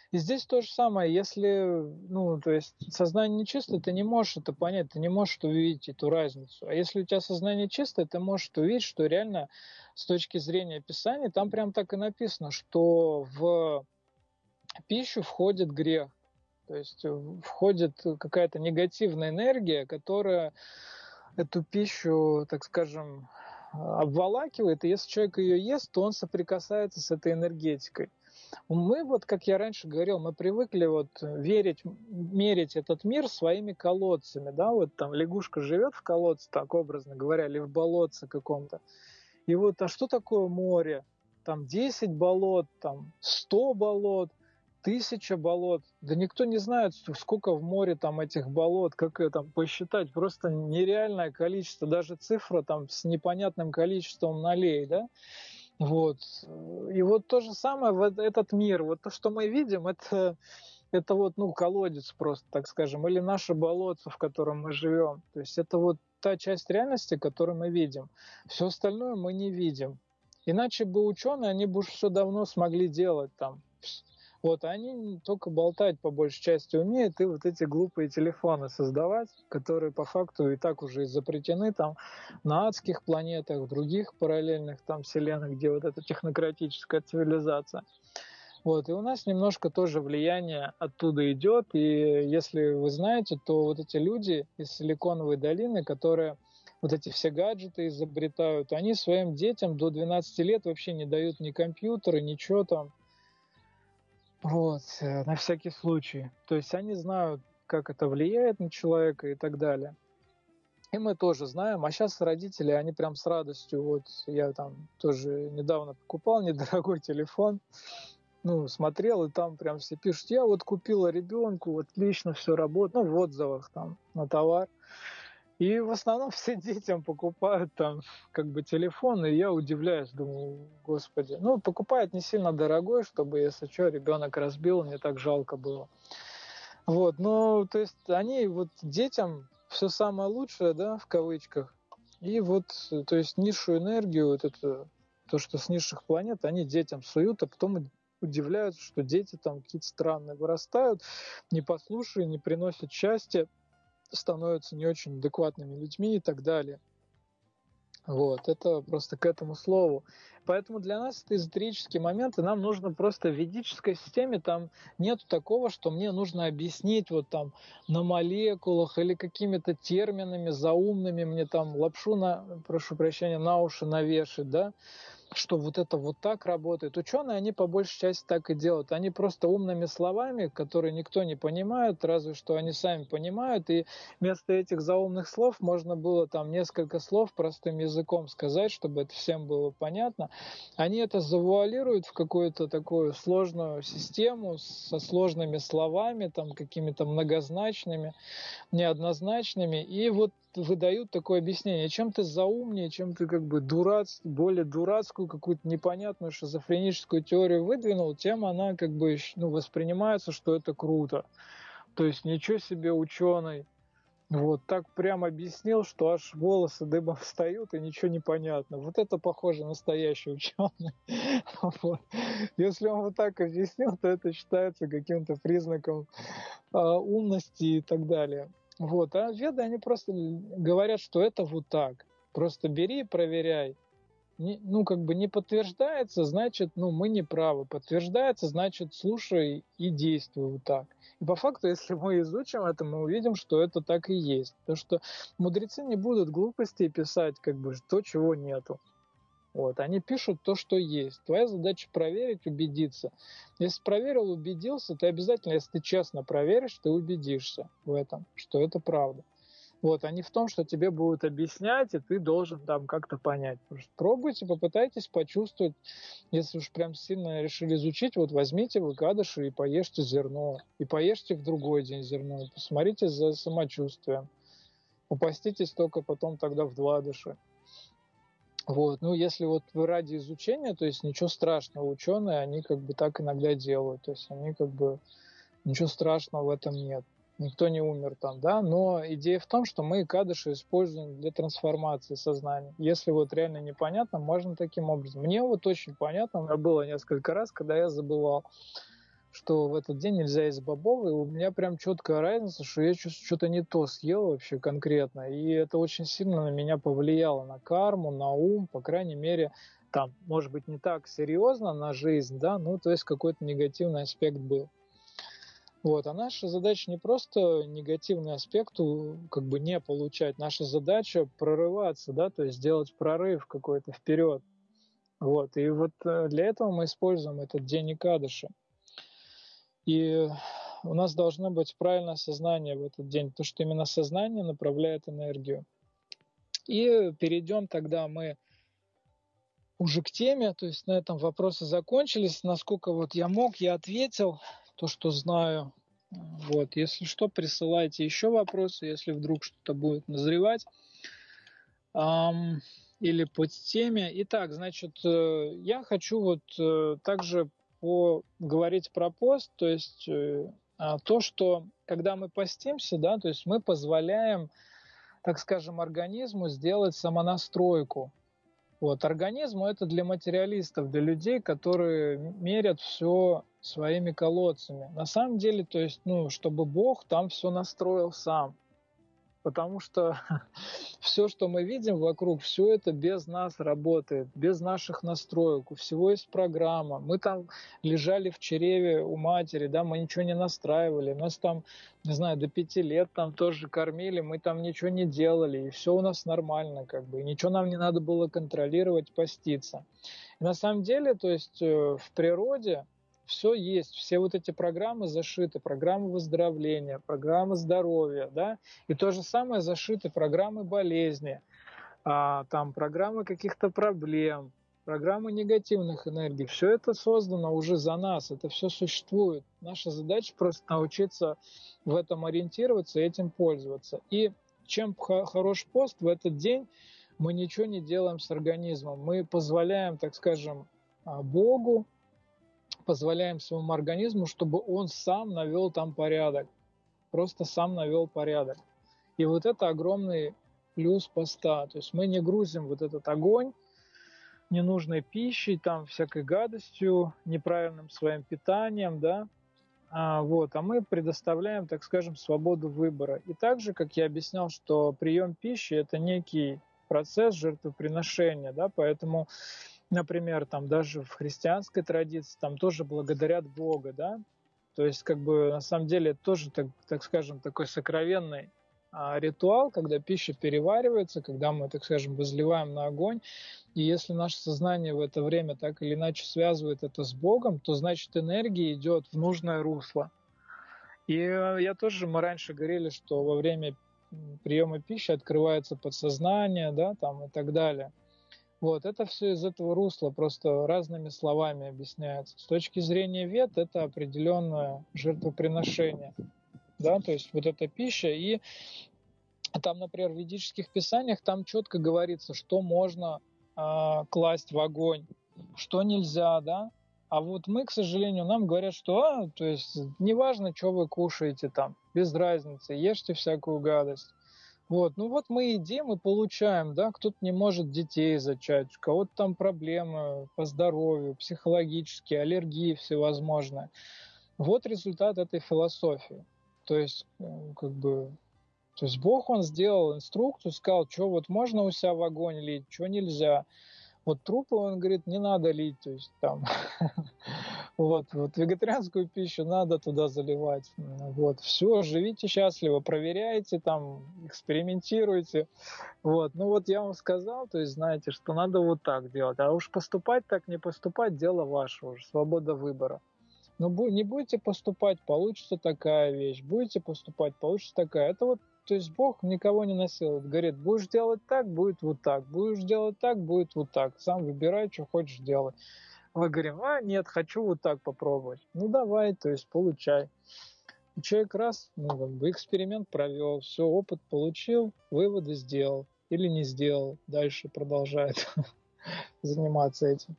И здесь то же самое, если, ну, то есть сознание нечистое, ты не можешь это понять, ты не можешь увидеть эту разницу. А если у тебя сознание чистое, ты можешь увидеть, что реально с точки зрения Писания, там прям так и написано, что в пищу входит грех. То есть входит какая-то негативная энергия, которая эту пищу, так скажем, обволакивает, и если человек ее ест, то он соприкасается с этой энергетикой. Мы, вот как я раньше говорил, мы привыкли вот верить, мерить этот мир своими колодцами, да, вот там лягушка живет в колодце, так образно говоря, или в болотце каком-то. И вот, а что такое море? Там десять болот, там сто болот, тысяча болот. Да никто не знает, сколько в море там этих болот, как это там посчитать. Просто нереальное количество, даже цифра там с непонятным количеством нолей, да. Вот. И вот то же самое, вот этот мир, вот то, что мы видим, это, это вот, ну, колодец просто, так скажем, или наше болото, в котором мы живем. То есть это вот та часть реальности, которую мы видим. Все остальное мы не видим. Иначе бы ученые, они бы уже все давно смогли делать там. Вот, они только болтать по большей части умеют и вот эти глупые телефоны создавать, которые по факту и так уже запретены там на адских планетах, в других параллельных там вселенных, где вот эта технократическая цивилизация. Вот, и у нас немножко тоже влияние оттуда идет, и если вы знаете, то вот эти люди из Силиконовой долины, которые вот эти все гаджеты изобретают, они своим детям до двенадцати лет вообще не дают ни компьютера, ничего там. Вот, на всякий случай. То есть они знают, как это влияет на человека и так далее. И мы тоже знаем. А сейчас родители, они прям с радостью, вот я там тоже недавно покупал недорогой телефон, ну, смотрел, и там прям все пишут, я вот купила ребенку, отлично все работает, ну, в отзывах там на товар. И в основном все детям покупают там как бы телефон, и я удивляюсь, думаю, господи. Ну, покупают не сильно дорогой, чтобы, если что, ребенок разбил, мне так жалко было. Вот, ну, то есть они вот детям все самое лучшее, да, в кавычках, и вот, то есть низшую энергию, вот это, то, что с низших планет, они детям суют, а потом удивляются, что дети там какие-то странные вырастают, непослушные, не приносят счастья, становятся не очень адекватными людьми и так далее. Вот, это просто к этому слову. Поэтому для нас это эзотерический момент, и нам нужно просто в ведической системе, там нету такого, что мне нужно объяснить вот там на молекулах или какими-то терминами заумными, мне там лапшу, на, прошу прощения, на уши навешать, да, что вот это вот так работает. Ученые, они по большей части так и делают. Они просто умными словами, которые никто не понимает, разве что они сами понимают, и вместо этих заумных слов можно было там несколько слов простым языком сказать, чтобы это всем было понятно. Они это завуалируют в какую-то такую сложную систему со сложными словами, там какими-то многозначными, неоднозначными, и вот выдают такое объяснение. Чем ты заумнее, чем ты как бы дурак, более дурацкую, какую-то непонятную шизофреническую теорию выдвинул, тем она как бы, ну, воспринимается, что это круто. То есть ничего себе ученый. Вот так прям объяснил, что аж волосы дыбом встают и ничего не понятно. Вот это похоже настоящий ученый. Вот. Если он вот так объяснил, то это считается каким-то признаком э, умности и так далее. Вот. А веды, они просто говорят, что это вот так. Просто бери и проверяй. Не, ну, как бы не подтверждается, значит, ну, мы не правы. Подтверждается, значит, слушай и действуй вот так. И по факту, если мы изучим это, мы увидим, что это так и есть. Потому что мудрецы не будут глупостей писать, как бы, то, чего нету. Вот. Они пишут то, что есть. Твоя задача проверить, убедиться. Если проверил, убедился, ты обязательно, если ты честно проверишь, ты убедишься в этом, что это правда. Вот, а не в том, что тебе будут объяснять, и ты должен там как-то понять. Просто пробуйте, попытайтесь почувствовать. Если уж прям сильно решили изучить, вот возьмите вы кадыши и поешьте зерно. И поешьте в другой день зерно. И посмотрите за самочувствием. Попаститесь только потом тогда в два дыши. Вот, ну, если вот вы ради изучения, то есть ничего страшного. Ученые, они как бы так иногда делают. То есть они как бы... Ничего страшного в этом нет. Никто не умер там, да, но идея в том, что мы кадыши используем для трансформации сознания. Если вот реально непонятно, можно таким образом. Мне вот очень понятно, у меня было несколько раз, когда я забывал. что в этот день нельзя есть бобовые, у меня прям четкая разница, что я что-то не то съел вообще конкретно, и это очень сильно на меня повлияло, на карму, на ум, по крайней мере, там, может быть, не так серьезно на жизнь, да, ну, то есть какой-то негативный аспект был. Вот, а наша задача не просто негативный аспект как бы не получать, наша задача прорываться, да, то есть сделать прорыв какой-то вперед. Вот, и вот для этого мы используем этот день Экадаши. И у нас должно быть правильное сознание в этот день, потому что именно сознание направляет энергию. И перейдем тогда мы уже к теме, то есть на этом вопросы закончились. Насколько вот я мог, я ответил то, что знаю. Вот, если что, присылайте еще вопросы, если вдруг что-то будет назревать. Эм, или по теме. Итак, значит, я хочу вот также поговорить про пост, то есть то, что когда мы постимся, да, то есть мы позволяем, так скажем, организму сделать самонастройку. Вот, организм это для материалистов, для людей, которые мерят все своими колодцами. На самом деле, то есть, ну, чтобы Бог там все настроил сам. Потому что все, что мы видим вокруг, все это без нас работает, без наших настроек. У всего есть программа. Мы там лежали в чреве у матери, да, мы ничего не настраивали. Нас там, не знаю, до пяти лет там тоже кормили, мы там ничего не делали, и все у нас нормально, как бы. И ничего нам не надо было контролировать, поститься. И на самом деле, то есть в природе все есть, все вот эти программы зашиты, программы выздоровления, программы здоровья, да, и то же самое зашиты программы болезни, а, там программы каких-то проблем, программы негативных энергий. Все это создано уже за нас, это все существует. Наша задача просто научиться в этом ориентироваться и этим пользоваться. И чем хорош пост в этот день, мы ничего не делаем с организмом, мы позволяем, так скажем, Богу, позволяем своему организму, чтобы он сам навел там порядок. Просто сам навел порядок. И вот это огромный плюс поста. То есть мы не грузим вот этот огонь ненужной пищей, там, всякой гадостью, неправильным своим питанием, да, а, вот, а мы предоставляем, так скажем, свободу выбора. И также, как я объяснял, что прием пищи – это некий процесс жертвоприношения, да, поэтому, например, там даже в христианской традиции там тоже благодарят Бога, да, то есть как бы на самом деле это тоже, так, так скажем, такой сокровенный а, ритуал, когда пища переваривается, когда мы, так скажем, возливаем на огонь, и если наше сознание в это время так или иначе связывает это с Богом, то значит энергия идет в нужное русло. И я тоже, мы раньше говорили, что во время приема пищи открывается подсознание, да, там и так далее. Вот, это все из этого русла, просто разными словами объясняется. С точки зрения вед это определенное жертвоприношение, да, то есть вот эта пища, и там, например, в ведических писаниях там четко говорится, что можно э, класть в огонь, что нельзя, да. А вот мы, к сожалению, нам говорят, что, а, то есть, неважно, что вы кушаете там, без разницы, ешьте всякую гадость. Вот, ну вот мы едим и получаем, да, кто-то не может детей зачать, у кого-то там проблемы по здоровью, психологические, аллергии всевозможные. Вот результат этой философии. То есть, как бы, то есть Бог, Он сделал инструкцию, сказал, что вот можно у себя в огонь лить, что нельзя. Вот трупы, он говорит, не надо лить, то есть там, вот, вот вегетарианскую пищу надо туда заливать, вот, все, живите счастливо, проверяйте там, экспериментируйте, вот, ну вот я вам сказал, то есть знаете, что надо вот так делать, а уж поступать так, не поступать, дело ваше уже, свобода выбора. Но не будете поступать, получится такая вещь, будете поступать, получится такая, это вот. То есть Бог никого не насилует. Говорит, будешь делать так, будет вот так. Будешь делать так, будет вот так. Сам выбирай, что хочешь делать. Мы говорим, а нет, хочу вот так попробовать. Ну давай, то есть получай. И человек раз, ну как бы эксперимент провел, все, опыт получил, выводы сделал или не сделал. Дальше продолжает заниматься этим.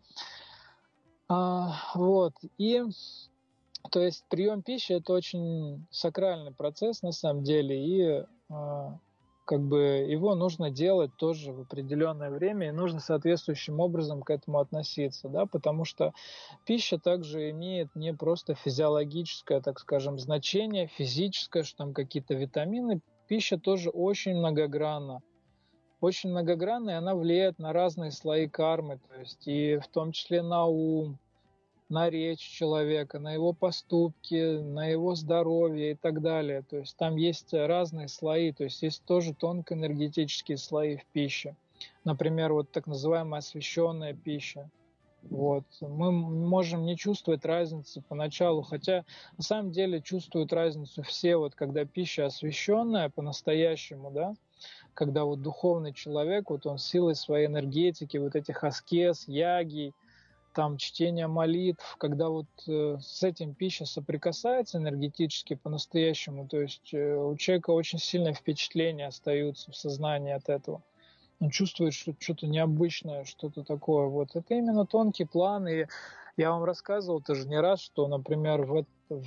А, вот, и... То есть прием пищи – это очень сакральный процесс на самом деле, и э, как бы его нужно делать тоже в определенное время, и нужно соответствующим образом к этому относиться, да, потому что пища также имеет не просто физиологическое, так скажем, значение, физическое, что там какие-то витамины, пища тоже очень многогранна. Очень многогранна, и она влияет на разные слои кармы, то есть и в том числе на ум, на речь человека, на его поступки, на его здоровье и так далее. То есть там есть разные слои, то есть есть тоже тонкоэнергетические слои в пище. Например, вот так называемая освещенная пища. Вот. Мы можем не чувствовать разницы поначалу, хотя на самом деле чувствуют разницу все, вот когда пища освещенная по-настоящему, да, когда вот духовный человек, вот он силой своей энергетики, вот этих аскез, яги, там чтение молитв, когда вот э, с этим пища соприкасается энергетически по-настоящему, то есть э, у человека очень сильное впечатление остаются в сознании от этого. Он чувствует, что что-то необычное, что-то такое. Вот это именно тонкий план. И я вам рассказывал тоже не раз, что, например, в,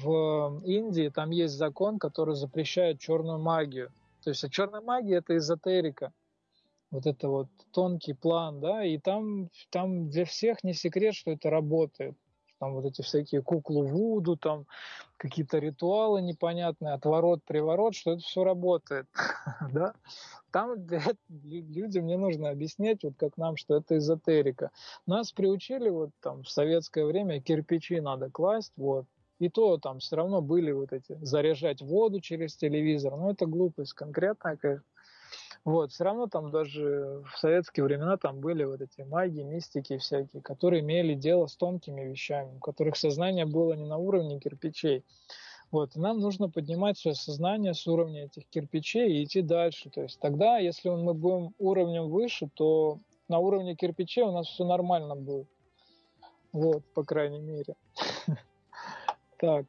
в Индии там есть закон, который запрещает черную магию. То есть а черная магия – это эзотерика. Вот это вот тонкий план, да, и там, там для всех не секрет, что это работает. Там вот эти всякие куклы Вуду, там какие-то ритуалы непонятные, отворот-приворот, что это все работает, да. Там людям не нужно объяснять, вот как нам, что это эзотерика. Нас приучили вот там в советское время кирпичи надо класть, вот. И то там все равно были вот эти, заряжать воду через телевизор, но это глупость конкретная, конечно. Вот, все равно там даже в советские времена там были вот эти маги, мистики всякие, которые имели дело с тонкими вещами, у которых сознание было не на уровне кирпичей. Вот, и нам нужно поднимать свое сознание с уровня этих кирпичей и идти дальше. То есть тогда, если мы будем уровнем выше, то на уровне кирпичей у нас все нормально будет. Вот, по крайней мере. Так,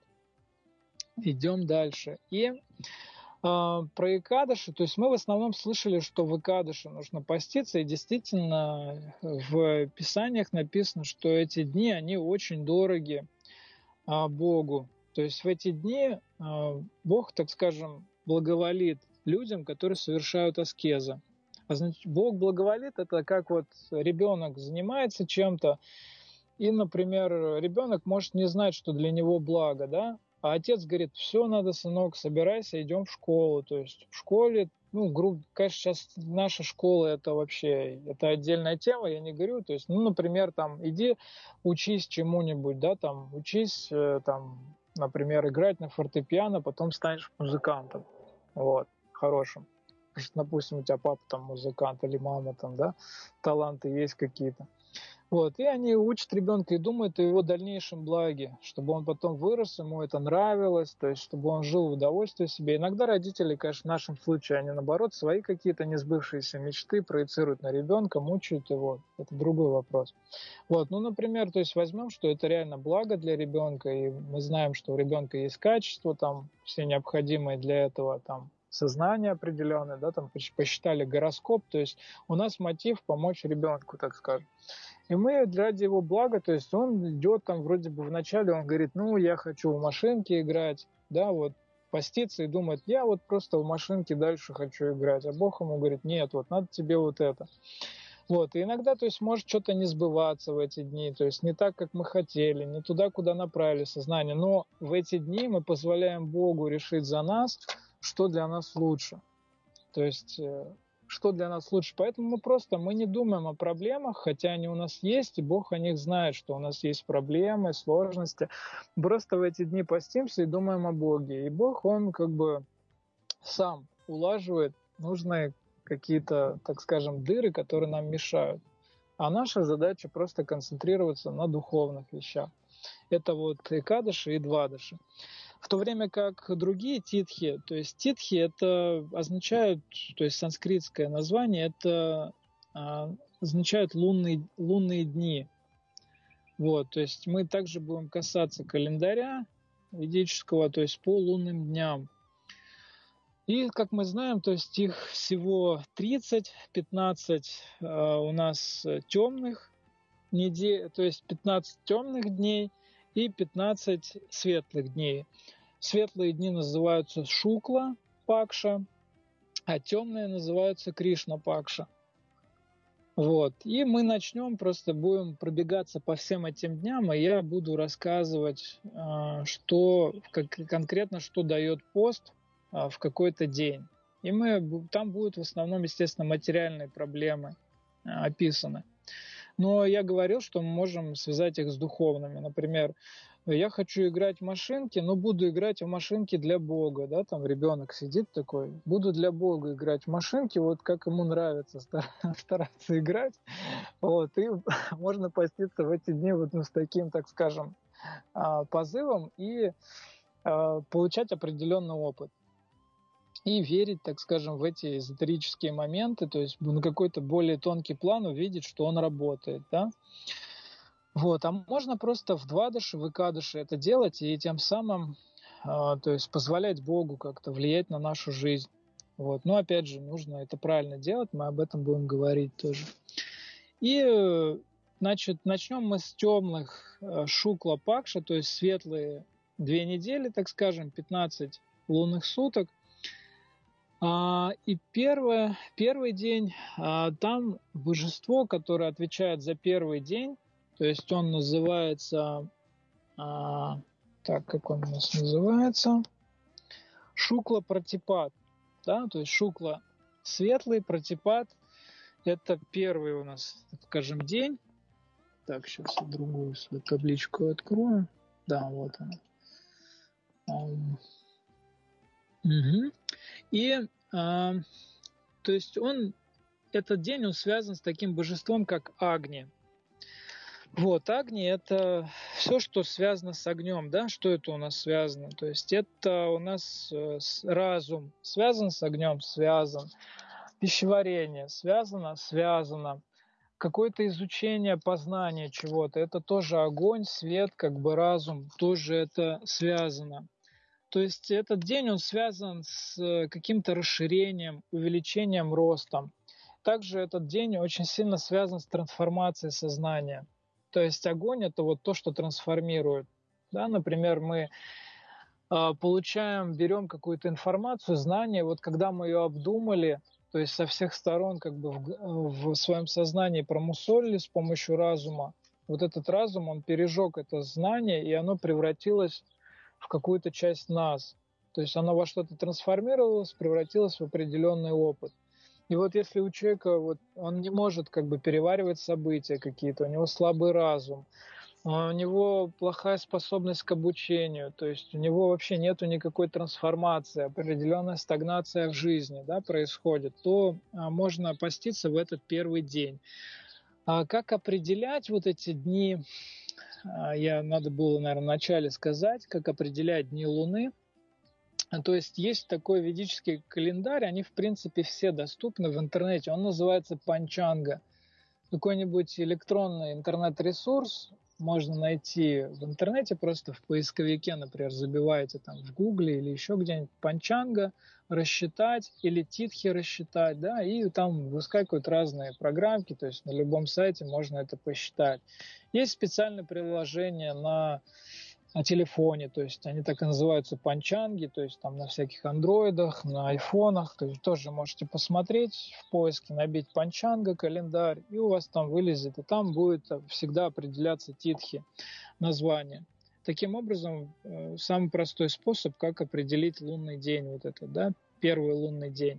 идем дальше. И про Экадаши, то есть мы в основном слышали, что в Экадаши нужно поститься, и действительно в Писаниях написано, что эти дни, они очень дороги Богу. То есть в эти дни Бог, так скажем, благоволит людям, которые совершают аскезы. А значит, Бог благоволит, это как вот ребенок занимается чем-то, и, например, ребенок может не знать, что для него благо, да, а отец говорит, все, надо, сынок, собирайся, идем в школу. То есть в школе, ну, грубо, конечно, сейчас наша школа это вообще, это отдельная тема, я не говорю. То есть, ну, например, там, иди учись чему-нибудь, да, там, учись, там, например, играть на фортепиано, потом станешь музыкантом, вот, хорошим. Допустим, у тебя папа там музыкант или мама там, да, таланты есть какие-то. Вот, и они учат ребенка и думают о его дальнейшем благе, чтобы он потом вырос, ему это нравилось, то есть чтобы он жил в удовольствии себе. Иногда родители, конечно, в нашем случае, они наоборот свои какие-то несбывшиеся мечты проецируют на ребенка, мучают его. Это другой вопрос. Вот, ну, например, то есть возьмем, что это реально благо для ребенка, и мы знаем, что у ребенка есть качества, там, все необходимые для этого, там, сознание определенное, да, там посчитали гороскоп, то есть у нас мотив помочь ребенку, так скажем. И мы ради его блага, то есть он идет там вроде бы вначале, он говорит, ну, я хочу в машинки играть, да, вот, постится и думает, я вот просто в машинке дальше хочу играть, а Бог ему говорит, нет, вот, надо тебе вот это. Вот, и иногда, то есть, может что-то не сбываться в эти дни, то есть не так, как мы хотели, не туда, куда направили сознание, но в эти дни мы позволяем Богу решить за нас, что для нас лучше. То есть, что для нас лучше. Поэтому мы просто, мы не думаем о проблемах, хотя они у нас есть, и Бог о них знает, что у нас есть проблемы, сложности. Просто в эти дни постимся и думаем о Боге. И Бог, Он как бы сам улаживает нужные какие-то, так скажем, дыры, которые нам мешают. А наша задача просто концентрироваться на духовных вещах. Это вот Экадаши и Двадаши. В то время как другие титхи, то есть титхи это означают, то есть санскритское название, это а, означают лунные, лунные дни. Вот, то есть мы также будем касаться календаря ведического, то есть по лунным дням. И, как мы знаем, то есть их всего тридцать, пятнадцать а, у нас темных недель, то есть пятнадцать темных дней и пятнадцать светлых дней. Светлые дни называются Шукла, Пакша, а темные называются Кришна Пакша. Вот. И мы начнем, просто будем пробегаться по всем этим дням, и я буду рассказывать, что, как, конкретно, что дает пост в какой-то день. И мы, там будут в основном, естественно, материальные проблемы описаны. Но я говорил, что мы можем связать их с духовными. Например, я хочу играть в машинки, но буду играть в машинки для Бога. Да? Там ребенок сидит такой, буду для Бога играть в машинки, вот как ему нравится стараться играть. Вот. И можно поститься в эти дни вот, ну, с таким, так скажем, позывом и получать определенный опыт. И верить, так скажем, в эти эзотерические моменты, то есть на какой-то более тонкий план увидеть, что он работает, да. Вот, а можно просто в двадыши, в икадыши это делать и тем самым, э, то есть позволять Богу как-то влиять на нашу жизнь. Вот, но опять же, нужно это правильно делать, мы об этом будем говорить тоже. И, значит, начнем мы с темных э, Шукла Пакша, то есть светлые две недели, так скажем, пятнадцать лунных суток. И первое, первый день, там божество, которое отвечает за первый день, то есть он называется, так, как он у нас называется, Шукла Пратипад, да, то есть Шукла светлый, Пратипад, это первый у нас, так скажем, день. Так, сейчас я другую свою табличку открою. Да, вот она. Угу. И, а, то есть он, этот день, он связан с таким божеством, как Агни. Вот, Агни – это все, что связано с огнем, да, что это у нас связано? То есть это у нас разум связан с огнем, связан, пищеварение связано, связано, какое-то изучение, познание чего-то, это тоже огонь, свет, как бы разум, тоже это связано. То есть этот день, он связан с каким-то расширением, увеличением, ростом. Также этот день очень сильно связан с трансформацией сознания. То есть огонь – это вот то, что трансформирует. Да, например, мы получаем, берем какую-то информацию, знание, вот когда мы ее обдумали, то есть со всех сторон как бы в, в своем сознании промусолили с помощью разума, вот этот разум, он пережег это знание, и оно превратилось в какую-то часть нас. То есть оно во что-то трансформировалось, превратилось в определенный опыт. И вот если у человека вот, он не может как бы переваривать события какие-то, у него слабый разум, у него плохая способность к обучению, то есть у него вообще нету никакой трансформации, определенная стагнация в жизни, да, происходит, то а, можно поститься в этот первый день. А как определять вот эти дни? Я надо было, наверное, вначале сказать, как определять дни Луны. То есть есть такой ведический календарь, они, в принципе, все доступны в интернете. Он называется Панчанга. Какой-нибудь электронный интернет-ресурс можно найти в интернете, просто в поисковике, например, забиваете там в Гугле или еще где-нибудь Панчанга, рассчитать или титхи рассчитать, да, и там выскакивают разные программки, то есть на любом сайте можно это посчитать. Есть специальное приложение на на телефоне, то есть они так и называются панчанги, то есть там на всяких андроидах, на айфонах, то есть тоже можете посмотреть в поиске, набить панчанга, календарь, и у вас там вылезет, и там будет всегда определяться титхи, название. Таким образом, самый простой способ, как определить лунный день, вот этот, да, первый лунный день.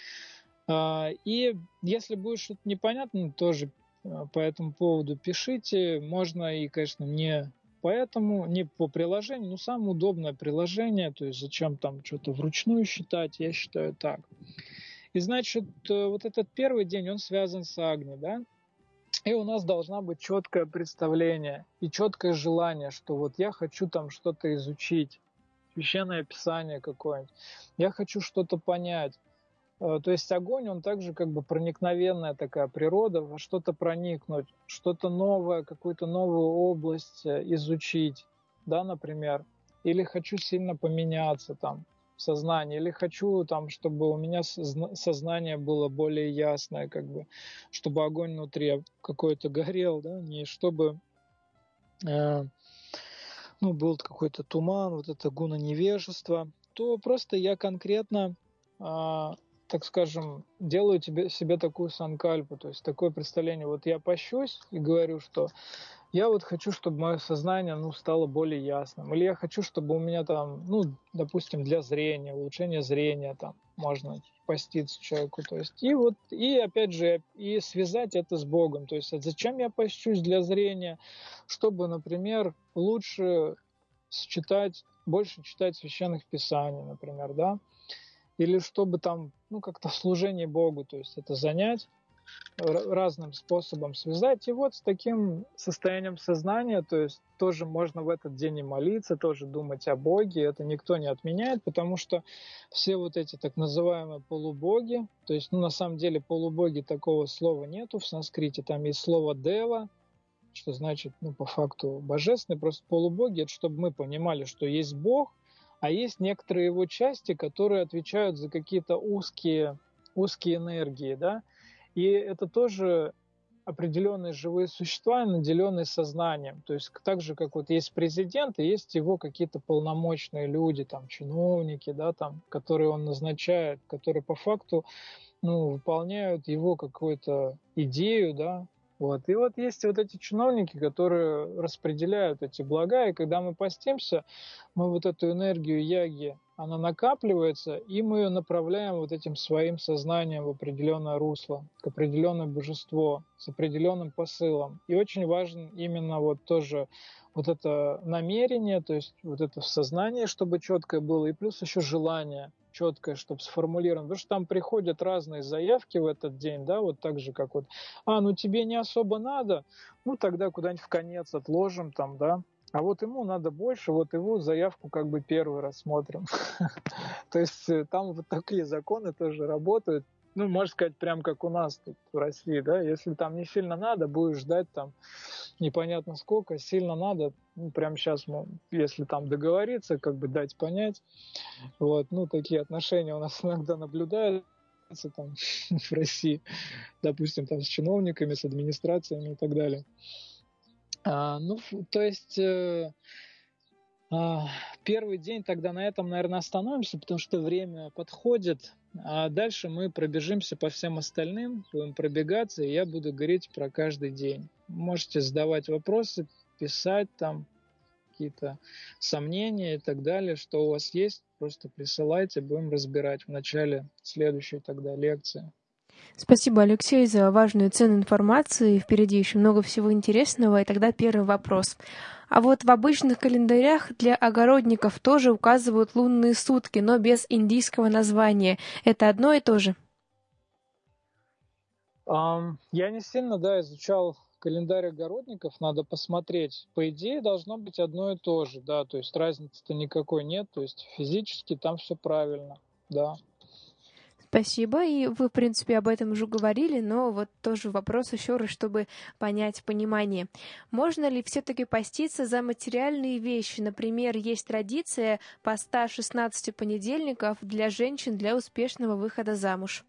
И если будет что-то непонятно, тоже по этому поводу пишите, можно и, конечно, не Поэтому не по приложению, но самое удобное приложение, то есть зачем там что-то вручную считать, я считаю так. И значит, вот этот первый день, он связан с Агни, да, и у нас должна быть четкое представление и четкое желание, что вот я хочу там что-то изучить, священное писание какое-нибудь, я хочу что-то понять. То есть огонь, он также как бы проникновенная такая природа, во что-то проникнуть, что-то новое, какую-то новую область изучить, да, например. Или хочу сильно поменяться там в сознании, или хочу там, чтобы у меня сознание было более ясное, как бы, чтобы огонь внутри какой-то горел, да, не чтобы э, ну, был какой-то туман, вот это гуна невежества, то просто я конкретно э, так скажем, делаю тебе, себе такую санкальпу, то есть такое представление. Вот я пощусь и говорю, что я вот хочу, чтобы мое сознание, ну, стало более ясным. Или я хочу, чтобы у меня там, ну, допустим, для зрения, улучшения зрения там можно поститься человеку. То есть, и вот, и опять же, и связать это с Богом. То есть, а зачем я постюсь для зрения? Чтобы, например, лучше читать, больше читать священных писаний, например, да? Или чтобы там, ну, как-то в служении Богу, то есть это занять, разным способом связать. И вот с таким состоянием сознания, то есть тоже можно в этот день и молиться, тоже думать о Боге, это никто не отменяет, потому что все вот эти так называемые полубоги, то есть, ну, на самом деле полубоги такого слова нету в санскрите, там есть слово «дева», что значит, ну, по факту божественный, просто полубоги, это чтобы мы понимали, что есть Бог, а есть некоторые его части, которые отвечают за какие-то узкие, узкие энергии, да, и это тоже определенные живые существа, наделенные сознанием. То есть так же, как вот есть президент, и есть его какие-то полномочные люди, там, чиновники, да, там, которые он назначает, которые по факту, ну, выполняют его какую-то идею, да. Вот. И вот есть вот эти чиновники, которые распределяют эти блага, и когда мы постимся, мы вот эту энергию яги, она накапливается, и мы ее направляем вот этим своим сознанием в определенное русло, к определенному божеству, с определенным посылом. И очень важно именно вот тоже вот это намерение, то есть вот это сознание, чтобы четкое было, и плюс еще желание четкое, чтобы сформулировано. Потому что там приходят разные заявки в этот день, да, вот так же, как вот, а, ну тебе не особо надо, ну тогда куда-нибудь в конец отложим там, да, а вот ему надо больше, вот его заявку как бы первый рассмотрим. То есть там вот такие законы тоже работают. Ну, можно сказать, прям как у нас тут в России, да, если там не сильно надо, будешь ждать там непонятно сколько, сильно надо, ну, прямо сейчас, если там договориться, как бы дать понять, вот, ну, такие отношения у нас иногда наблюдаются там в России, допустим, там с чиновниками, с администрациями и так далее. А, ну, то есть... Э, Первый день тогда на этом, наверное, остановимся, потому что время подходит. А дальше мы пробежимся по всем остальным, будем пробегаться, и я буду говорить про каждый день. Можете задавать вопросы, писать там какие-то сомнения и так далее, что у вас есть, просто присылайте, будем разбирать в начале следующей тогда лекции. Спасибо, Алексей, за важную и ценную информацию. Впереди еще много всего интересного. И тогда первый вопрос. А вот в обычных календарях для огородников тоже указывают лунные сутки, но без индийского названия. Это одно и то же? Um, я не сильно, да, изучал календарь огородников, надо посмотреть. По идее, должно быть одно и то же, да, то есть разницы-то никакой нет, то есть физически там все правильно, да. Спасибо. И вы, в принципе, об этом уже говорили, но вот тоже вопрос еще раз, чтобы понять понимание. Можно ли все-таки поститься за материальные вещи? Например, есть традиция поста шестнадцати понедельников для женщин для успешного выхода замуж.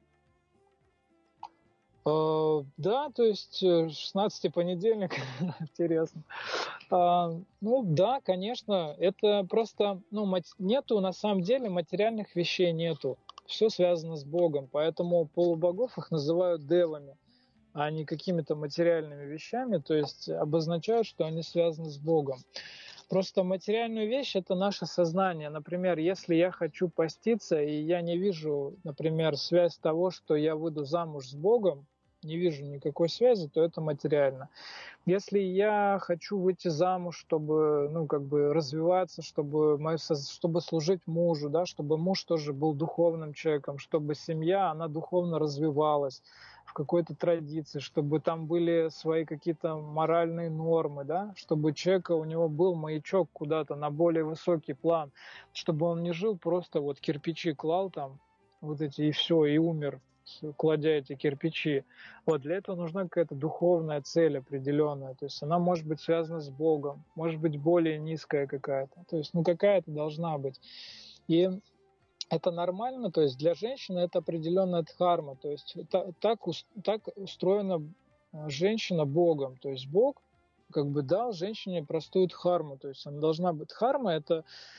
Uh, да, то есть шестнадцатый понедельник, интересно. Uh, ну да, конечно, это просто, ну, мат- нету на самом деле материальных вещей нету. Все связано с Богом, поэтому полубогов их называют девами, а не какими-то материальными вещами, то есть обозначают, что они связаны с Богом. Просто материальную вещь – это наше сознание. Например, если я хочу поститься, и я не вижу, например, связь того, что я выйду замуж с Богом, не вижу никакой связи, то это материально. Если я хочу выйти замуж, чтобы, ну, как бы развиваться, чтобы, мою, чтобы служить мужу, да, чтобы муж тоже был духовным человеком, чтобы семья, она духовно развивалась в какой-то традиции, чтобы там были свои какие-то моральные нормы, да, чтобы человека, у него был маячок куда-то на более высокий план, чтобы он не жил просто вот кирпичи клал там, вот эти и все, и умер, кладя эти кирпичи. Вот для этого нужна какая-то духовная цель определенная. То есть она может быть связана с Богом, может быть более низкая какая-то. То есть ну какая-то должна быть. И это нормально, то есть для женщины это определенная дхарма. То есть так, так устроена женщина Богом. То есть Бог как бы дал женщине простую дхарму. То есть она должна быть... Дхарма — это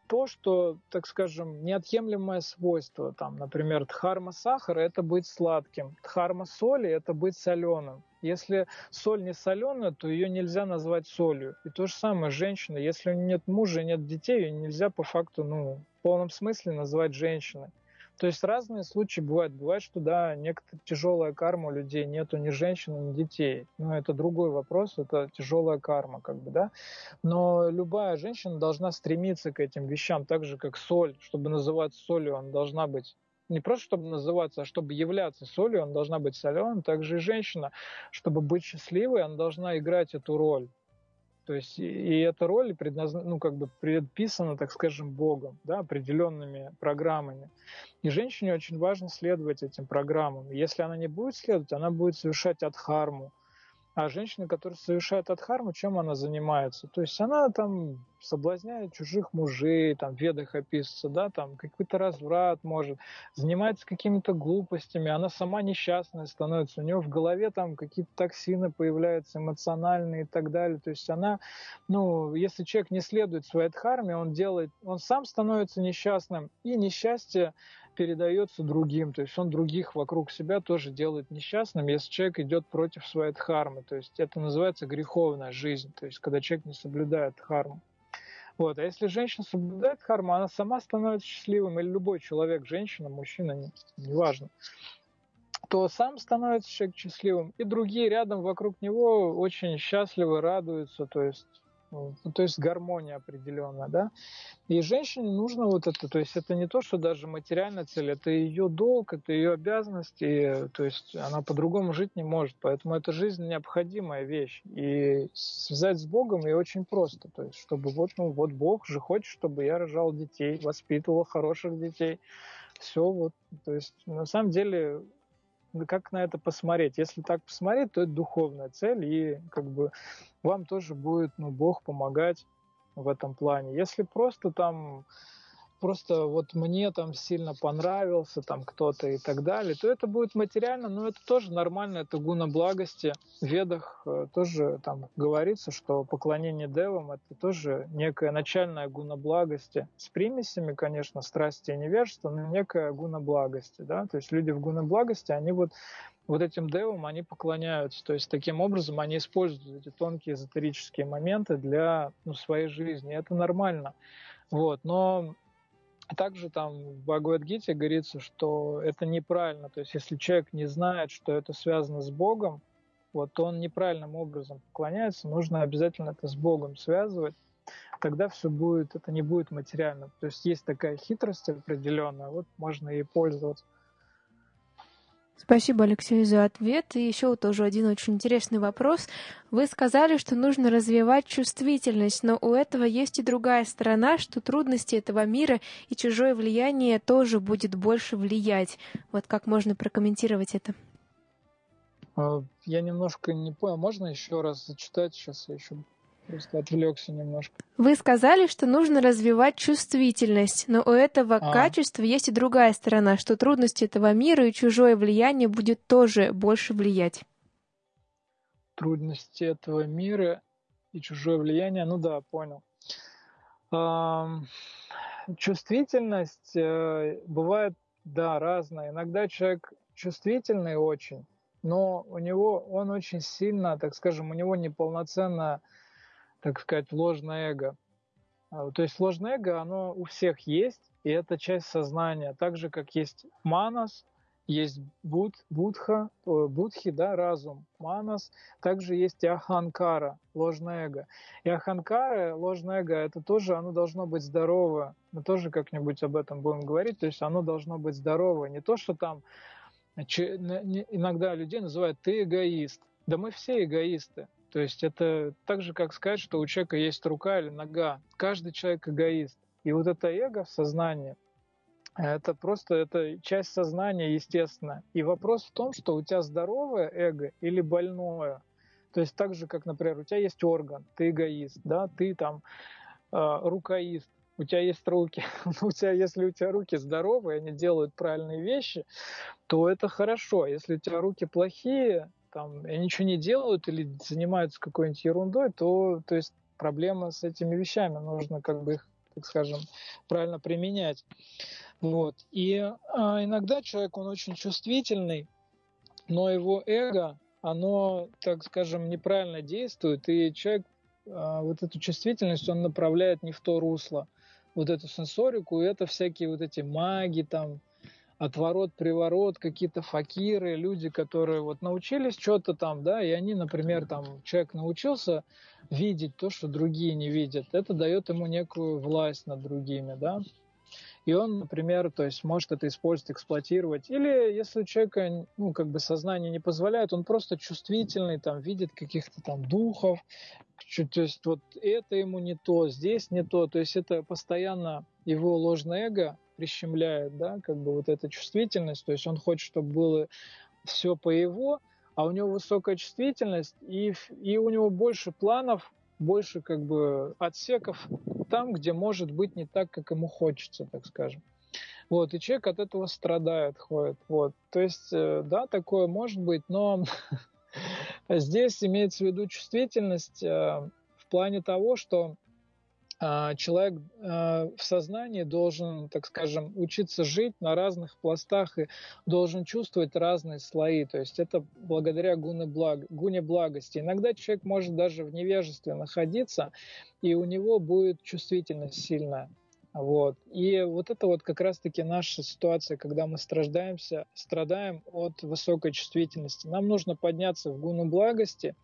то, что, так скажем, неотъемлемое свойство. Там, например, дхарма сахара – это быть сладким, дхарма соли – это быть соленым. Если соль не соленая, то ее нельзя назвать солью. И то же самое женщина. Если у нее нет мужа и нет детей, ее нельзя по факту, ну, в полном смысле назвать женщиной. То есть разные случаи бывают. Бывает, что да, некоторая тяжелая карма у людей, нету ни женщин, ни детей. Но это другой вопрос, это тяжелая карма, как бы, да. Но любая женщина должна стремиться к этим вещам, так же, как соль. Чтобы называться солью, она должна быть не просто чтобы называться, а чтобы являться солью, она должна быть соленой. Также и женщина, чтобы быть счастливой, она должна играть эту роль. То есть и, и эта роль предназна... ну, как бы предписана, так скажем, Богом, да, определенными программами. И женщине очень важно следовать этим программам. Если она не будет следовать, она будет совершать адхарму. А женщина, которая совершает адхарму, чем она занимается? То есть она там соблазняет чужих мужей, там в ведах описывается, да, там какой-то разврат может, занимается какими-то глупостями, она сама несчастная становится, у нее в голове там какие-то токсины появляются эмоциональные и так далее. То есть она, ну, если человек не следует своей адхарме, он делает, он сам становится несчастным, и несчастье передается другим, то есть он других вокруг себя тоже делает несчастным, если человек идет против своей дхармы, то есть это называется греховная жизнь, то есть когда человек не соблюдает дхарму. Вот. А если женщина соблюдает дхарму, она сама становится счастливым, или любой человек, женщина, мужчина, не, неважно, то сам становится человек счастливым, и другие рядом вокруг него очень счастливы, радуются, то есть ну, то есть гармония определенная, да. И женщине нужно вот это, то есть это не то, что даже материальная цель, это ее долг, это ее обязанность, и, то есть она по-другому жить не может, поэтому эта жизнь необходимая вещь. И связать с Богом ее очень просто, то есть чтобы вот, ну, вот Бог же хочет, чтобы я рожал детей, воспитывал хороших детей, все вот, то есть на самом деле как на это посмотреть? Если так посмотреть, то это духовная цель, и как бы вам тоже будет, ну, Бог помогать в этом плане. Если просто там, просто вот мне там сильно понравился там кто-то и так далее, то это будет материально, но это тоже нормально, это гуна благости. В Ведах тоже там говорится, что поклонение девам – это тоже некая начальная гуна благости. С примесями, конечно, страсти и невежества, но некая гуна благости. Да? То есть люди в гуна благости, они вот вот этим девам они поклоняются. То есть таким образом они используют эти тонкие эзотерические моменты для, ну, своей жизни. И это нормально. Вот. Но также там в Бхагавад-гите говорится, что это неправильно. То есть если человек не знает, что это связано с Богом, вот, то он неправильным образом поклоняется. Нужно обязательно это с Богом связывать. Тогда все будет, это не будет материально. То есть есть такая хитрость определенная, вот можно ей пользоваться. Спасибо, Алексей, за ответ. И еще тоже один очень интересный вопрос. Вы сказали, что нужно развивать чувствительность, но у этого есть и другая сторона, что трудности этого мира и чужое влияние тоже будет больше влиять. Вот как можно прокомментировать это? Я немножко не понял. Можно еще раз зачитать? Сейчас я еще просто отвлекся немножко. Вы сказали, что нужно развивать чувствительность, но у этого а. качества есть и другая сторона, что трудности этого мира и чужое влияние будет тоже больше влиять. Трудности этого мира и чужое влияние, ну да, понял. Чувствительность бывает, да, разная. Иногда человек чувствительный очень, но у него он очень сильно, так скажем, у него неполноценное, так сказать, ложное эго. То есть ложное эго, оно у всех есть, и это часть сознания. Так же, как есть манас, есть буд, будха, будхи, да, разум, манас. Также есть и аханкара, ложное эго. И аханкара, ложное эго, это тоже, оно должно быть здоровое. Мы тоже как-нибудь об этом будем говорить. То есть оно должно быть здоровое. Не то, что там иногда людей называют «ты эгоист». Да мы все эгоисты. То есть это так же, как сказать, что у человека есть рука или нога. Каждый человек эгоист. И вот это эго в сознании, это просто это часть сознания, естественно. И вопрос в том, что у тебя здоровое эго или больное. То есть так же, как, например, у тебя есть орган, ты эгоист, да, ты там э, рукоист, у тебя есть руки. у тебя, если у тебя руки здоровые, они делают правильные вещи, то это хорошо. Если у тебя руки плохие, там, и ничего не делают или занимаются какой-нибудь ерундой, то, то есть проблема с этими вещами. Нужно как бы их так скажем, правильно применять. Вот. И а, иногда человек, он очень чувствительный, но его эго, оно, так скажем, неправильно действует, и человек а, вот эту чувствительность он направляет не в то русло, вот эту сенсорику, и это всякие вот эти маги, там, отворот-приворот, какие-то факиры, люди, которые вот научились что-то там, да, и они, например, там, человек научился видеть то, что другие не видят, это дает ему некую власть над другими, да, и он, например, то есть может это использовать, эксплуатировать. Или если у человека, ну, как бы сознание не позволяет, он просто чувствительный, там, видит каких-то там духов, то есть вот это ему не то, здесь не то. То есть это постоянно его ложное эго прищемляет, да, как бы вот эта чувствительность. То есть он хочет, чтобы было все по его, а у него высокая чувствительность, и, и у него больше планов, больше как бы отсеков там, где может быть не так, как ему хочется, так скажем. Вот, и человек от этого страдает, ходит. Вот. То есть, да, такое может быть, но здесь имеется в виду чувствительность в плане того, что человек в сознании должен, так скажем, учиться жить на разных пластах и должен чувствовать разные слои. То есть это благодаря гуне, благ... гуне благости. Иногда человек может даже в невежестве находиться, и у него будет чувствительность сильная. Вот. И вот это вот как раз-таки наша ситуация, когда мы страдаемся, страдаем от высокой чувствительности. Нам нужно подняться в гуну благости,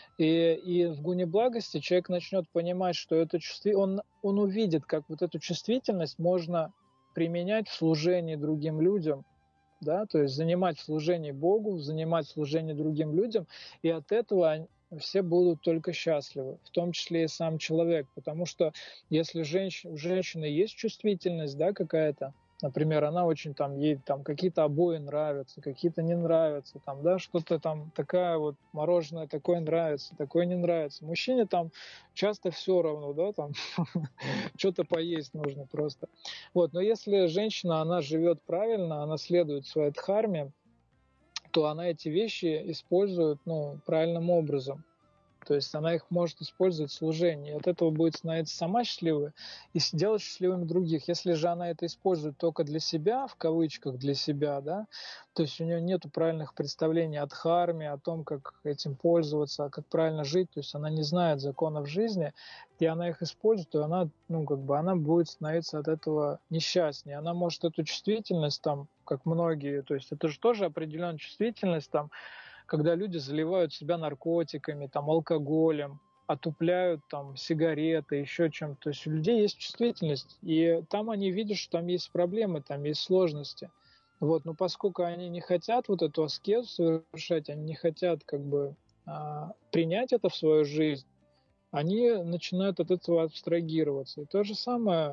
и, и в гуне благости человек начнет понимать, что это чувств... он, он увидит, как вот эту чувствительность можно применять в служении другим людям, да, то есть занимать в служении Богу, занимать в служении другим людям, и от этого все будут только счастливы, в том числе и сам человек, потому что если женщ... у женщины есть чувствительность, да, какая-то, например, она очень там, ей там какие-то обои нравятся, какие-то не нравятся, там, да, что-то там такая вот мороженое такое нравится, такое не нравится. Мужчине там часто все равно, да, там что-то поесть нужно просто. Вот, но если женщина, она живет правильно, она следует своей дхарме, то она эти вещи использует, ну, правильным образом. То есть она их может использовать в служении. И от этого будет становиться сама счастливой и делать счастливыми других. Если же она это использует только для себя, в кавычках для себя, да, то есть у нее нет правильных представлений о дхарме, о том, как этим пользоваться, как правильно жить, то есть она не знает законов жизни, и она их использует, то она, ну, как бы она будет становиться от этого несчастнее. Она может эту чувствительность, там, как многие, то есть это же тоже определенная чувствительность, там, когда люди заливают себя наркотиками, там, алкоголем, отупляют там, сигареты, еще чем-то. То есть у людей есть чувствительность, и там они видят, что там есть проблемы, там есть сложности. Вот. Но поскольку они не хотят вот эту аскезу совершать, они не хотят как бы а, принять это в свою жизнь, они начинают от этого абстрагироваться. И то же самое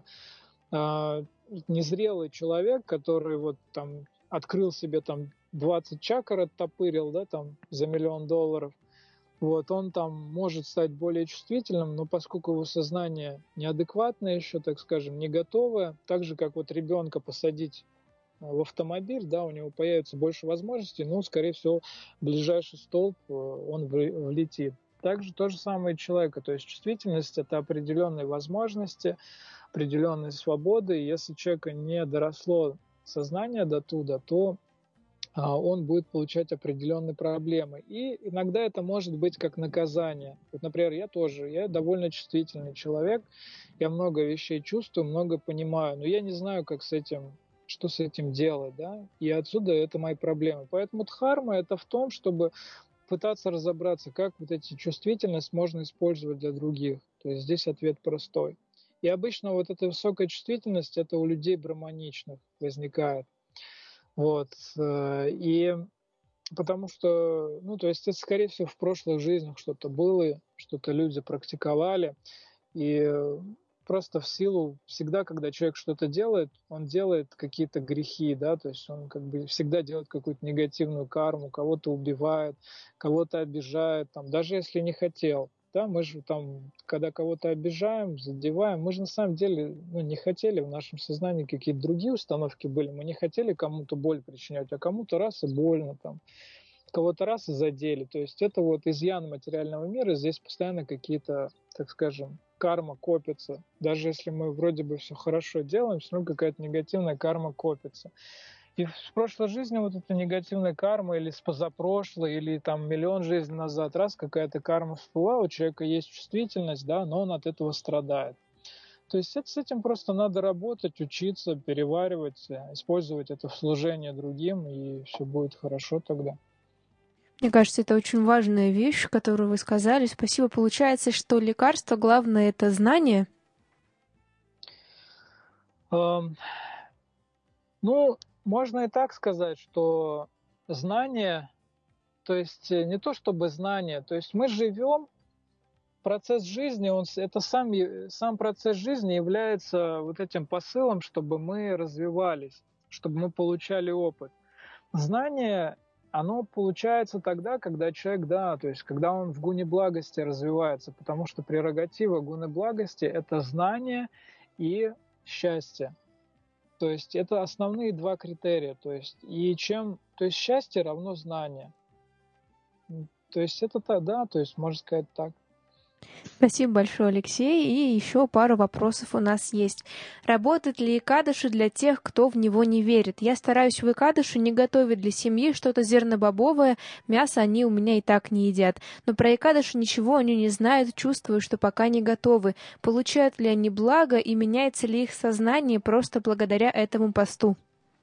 а, незрелый человек, который вот там открыл себе там двадцать чакр оттопырил, да, там за миллион долларов, вот, он там может стать более чувствительным, но поскольку его сознание неадекватное еще, так скажем, не готовое, так же, как вот ребенка посадить в автомобиль, да, у него появится больше возможностей, но, скорее всего, в ближайший столб он влетит. Также то же самое и человека, то есть чувствительность – это определенные возможности, определенные свободы, и если человека не доросло сознание до туда, то он будет получать определенные проблемы. И иногда это может быть как наказание. Вот, например, я тоже, я довольно чувствительный человек, я много вещей чувствую, много понимаю, но я не знаю, как с этим, что с этим делать, да, и отсюда это мои проблемы. Поэтому дхарма – это в том, чтобы пытаться разобраться, как вот эти чувствительность можно использовать для других. То есть здесь ответ простой. И обычно вот эта высокая чувствительность, это у людей браманичных возникает. Вот. И потому что, ну, то есть это, скорее всего, в прошлых жизнях что-то было, что-то люди практиковали. И просто в силу, всегда, когда человек что-то делает, он делает какие-то грехи, да, то есть он как бы всегда делает какую-то негативную карму, кого-то убивает, кого-то обижает, там, даже если не хотел. Да, мы же там, когда кого-то обижаем, задеваем, мы же на самом деле ну, не хотели, в нашем сознании какие-то другие установки были, мы не хотели кому-то боль причинять, а кому-то раз и больно, там, кого-то раз и задели. То есть это вот изъян материального мира, здесь постоянно какие-то, так скажем, карма копится. Даже если мы вроде бы все хорошо делаем, все равно какая-то негативная карма копится. И в прошлой жизни вот эта негативная карма, или с позапрошлой, или там миллион жизней назад, раз какая-то карма всплыла, у человека есть чувствительность, да, но он от этого страдает. То есть это, с этим просто надо работать, учиться, переваривать, использовать это в служении другим, и все будет хорошо тогда. Мне кажется, это очень важная вещь, которую вы сказали. Спасибо. Получается, что лекарство главное — это знание? Эм, ну, можно и так сказать, что знание, то есть не то чтобы знание, то есть мы живем, процесс жизни, он, это сам, сам процесс жизни является вот этим посылом, чтобы мы развивались, чтобы мы получали опыт. Знание, оно получается тогда, когда человек, да, то есть когда он в гуне благости развивается, потому что прерогатива гуны благости – это знание и счастье. То есть это основные два критерия. То есть, и чем, то есть счастье равно знание. То есть это да, то есть можно сказать так. Спасибо большое, Алексей. И еще пару вопросов у нас есть. Работает ли икадыши для тех, кто в него не верит? Я стараюсь в икадыши не готовить для семьи что-то зернобобовое, мясо они у меня и так не едят. Но про икадыши ничего они не знают, чувствую, что пока не готовы. Получают ли они благо и меняется ли их сознание просто благодаря этому посту?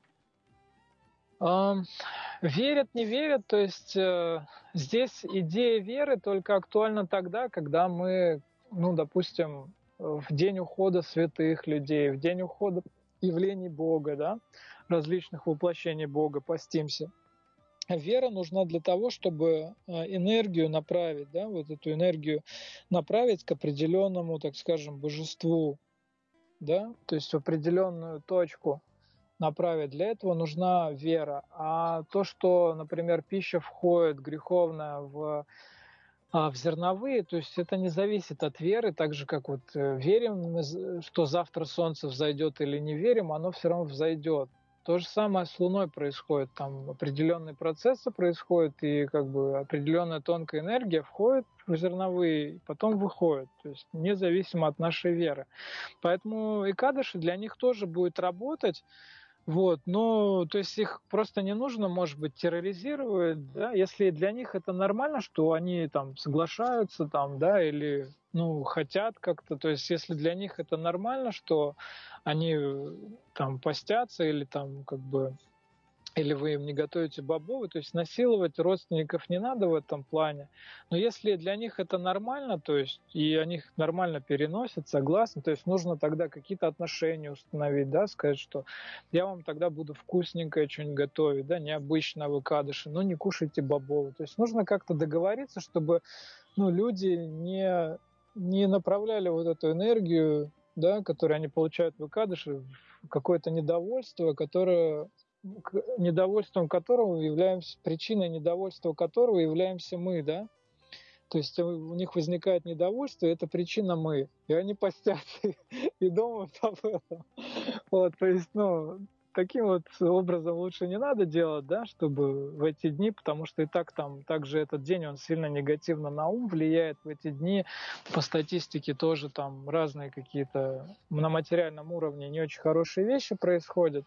Um... Верят, не верят, то есть э, здесь идея веры только актуальна тогда, когда мы, ну, допустим, в день ухода святых людей, в день ухода явлений Бога, да, различных воплощений Бога, постимся. Вера нужна для того, чтобы энергию направить, да, вот эту энергию направить к определенному, так скажем, божеству, да, то есть в определенную точку направить. Для этого нужна вера. А то, что, например, пища входит греховная в, в зерновые, то есть это не зависит от веры, так же, как вот верим мы, что завтра солнце взойдет или не верим, оно все равно взойдет. То же самое с Луной происходит, там определенные процессы происходят, и как бы определенная тонкая энергия входит в зерновые, потом выходит, то есть независимо от нашей веры. Поэтому икадыши для них тоже будет работать. Вот, ну, то есть их просто не нужно, может быть, терроризировать, да, если для них это нормально, что они там соглашаются, там, да, или, ну, хотят как-то, то есть если для них это нормально, что они там постятся или там как бы, или вы им не готовите бобовые, то есть насиловать родственников не надо в этом плане. Но если для них это нормально, то есть и они их нормально переносят, согласны, то есть нужно тогда какие-то отношения установить, да, сказать, что я вам тогда буду вкусненькое что-нибудь готовить, да, необычно в икадыши, но не кушайте бобовые. То есть нужно как-то договориться, чтобы, ну, люди не, не направляли вот эту энергию, да, которую они получают в икадыши, в какое-то недовольство, которое... недовольством которого являемся, причиной недовольства которого являемся мы, да? То есть у них возникает недовольство, и это причина мы. И они постятся и думают об этом. Вот, то есть, ну, таким вот образом лучше не надо делать, да, чтобы в эти дни, потому что и так там, также этот день, он сильно негативно на ум влияет. В эти дни по статистике тоже там разные какие-то на материальном уровне не очень хорошие вещи происходят.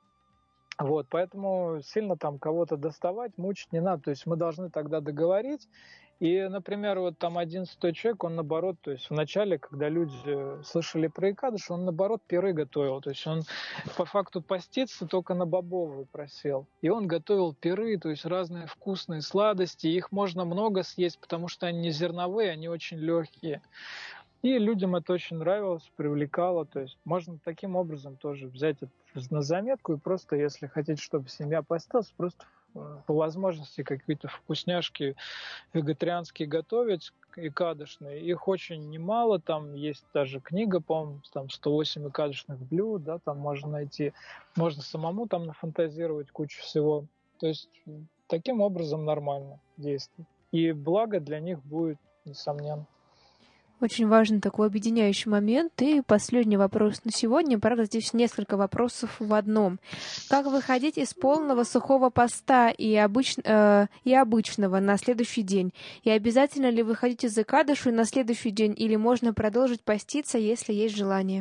Вот, поэтому сильно там кого-то доставать, мучить не надо. То есть мы должны тогда договорить. И, например, вот там одиннадцатый человек, он наоборот, то есть в начале, когда люди слышали про икадыш, он наоборот пиры готовил. То есть он по факту поститься только на бобовые просел. И он готовил пиры, то есть разные вкусные сладости. Их можно много съесть, потому что они не зерновые, они очень легкие. И людям это очень нравилось, привлекало. То есть можно таким образом тоже взять это на заметку и просто, если хотите, чтобы семья постилась, просто по возможности какие-то вкусняшки вегетарианские готовить, икадышные. Их очень немало, там есть даже книга, по-моему, там сто восемь икадышных блюд, да, там можно найти. Можно самому там нафантазировать кучу всего. То есть таким образом нормально действует. И благо для них будет, несомненно. Очень важный такой объединяющий момент. И последний вопрос на сегодня. Правда, здесь несколько вопросов в одном. Как выходить из полного сухого поста и, обыч... э, и обычного на следующий день? И обязательно ли выходить из Икадышу на следующий день, или можно продолжить поститься, если есть желание?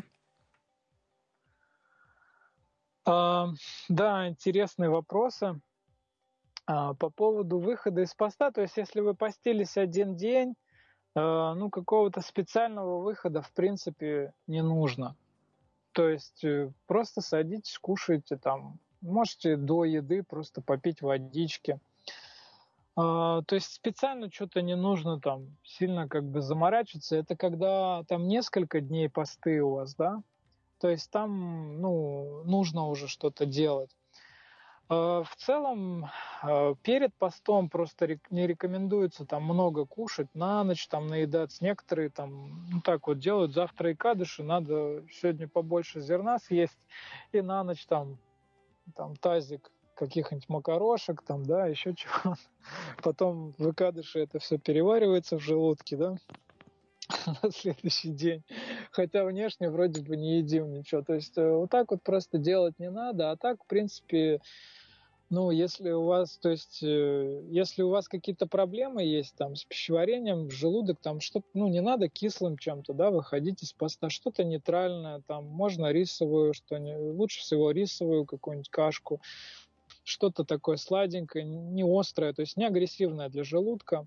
А, да, интересные вопросы. А, по поводу выхода из поста, то есть если вы постились один день, э, ну, какого-то специального выхода в принципе не нужно. То есть э, просто садитесь, кушайте там, можете до еды просто попить водички. А, то есть специально что-то не нужно там сильно как бы заморачиваться. Это когда там несколько дней посты у вас, да? То есть там, ну, нужно уже что-то делать. А, В целом, а, перед постом просто рек- не рекомендуется там много кушать, на ночь там наедаться. Некоторые там, ну так вот делают, завтра и кадыши, надо сегодня побольше зерна съесть, и на ночь там, там тазик каких-нибудь макарошек, там, да, еще чего. Потом в выкадыше это все переваривается в желудке, да, на следующий день. Хотя внешне вроде бы не едим ничего. То есть э, вот так вот просто делать не надо. А так, в принципе, ну, если у вас, то есть, э, если у вас какие-то проблемы есть там с пищеварением, желудок, там что-то, ну, не надо кислым чем-то, да, выходить из поста, что-то нейтральное, там, можно рисовую, что не, лучше всего рисовую какую-нибудь кашку, что-то такое сладенькое, не острое, то есть не агрессивное для желудка.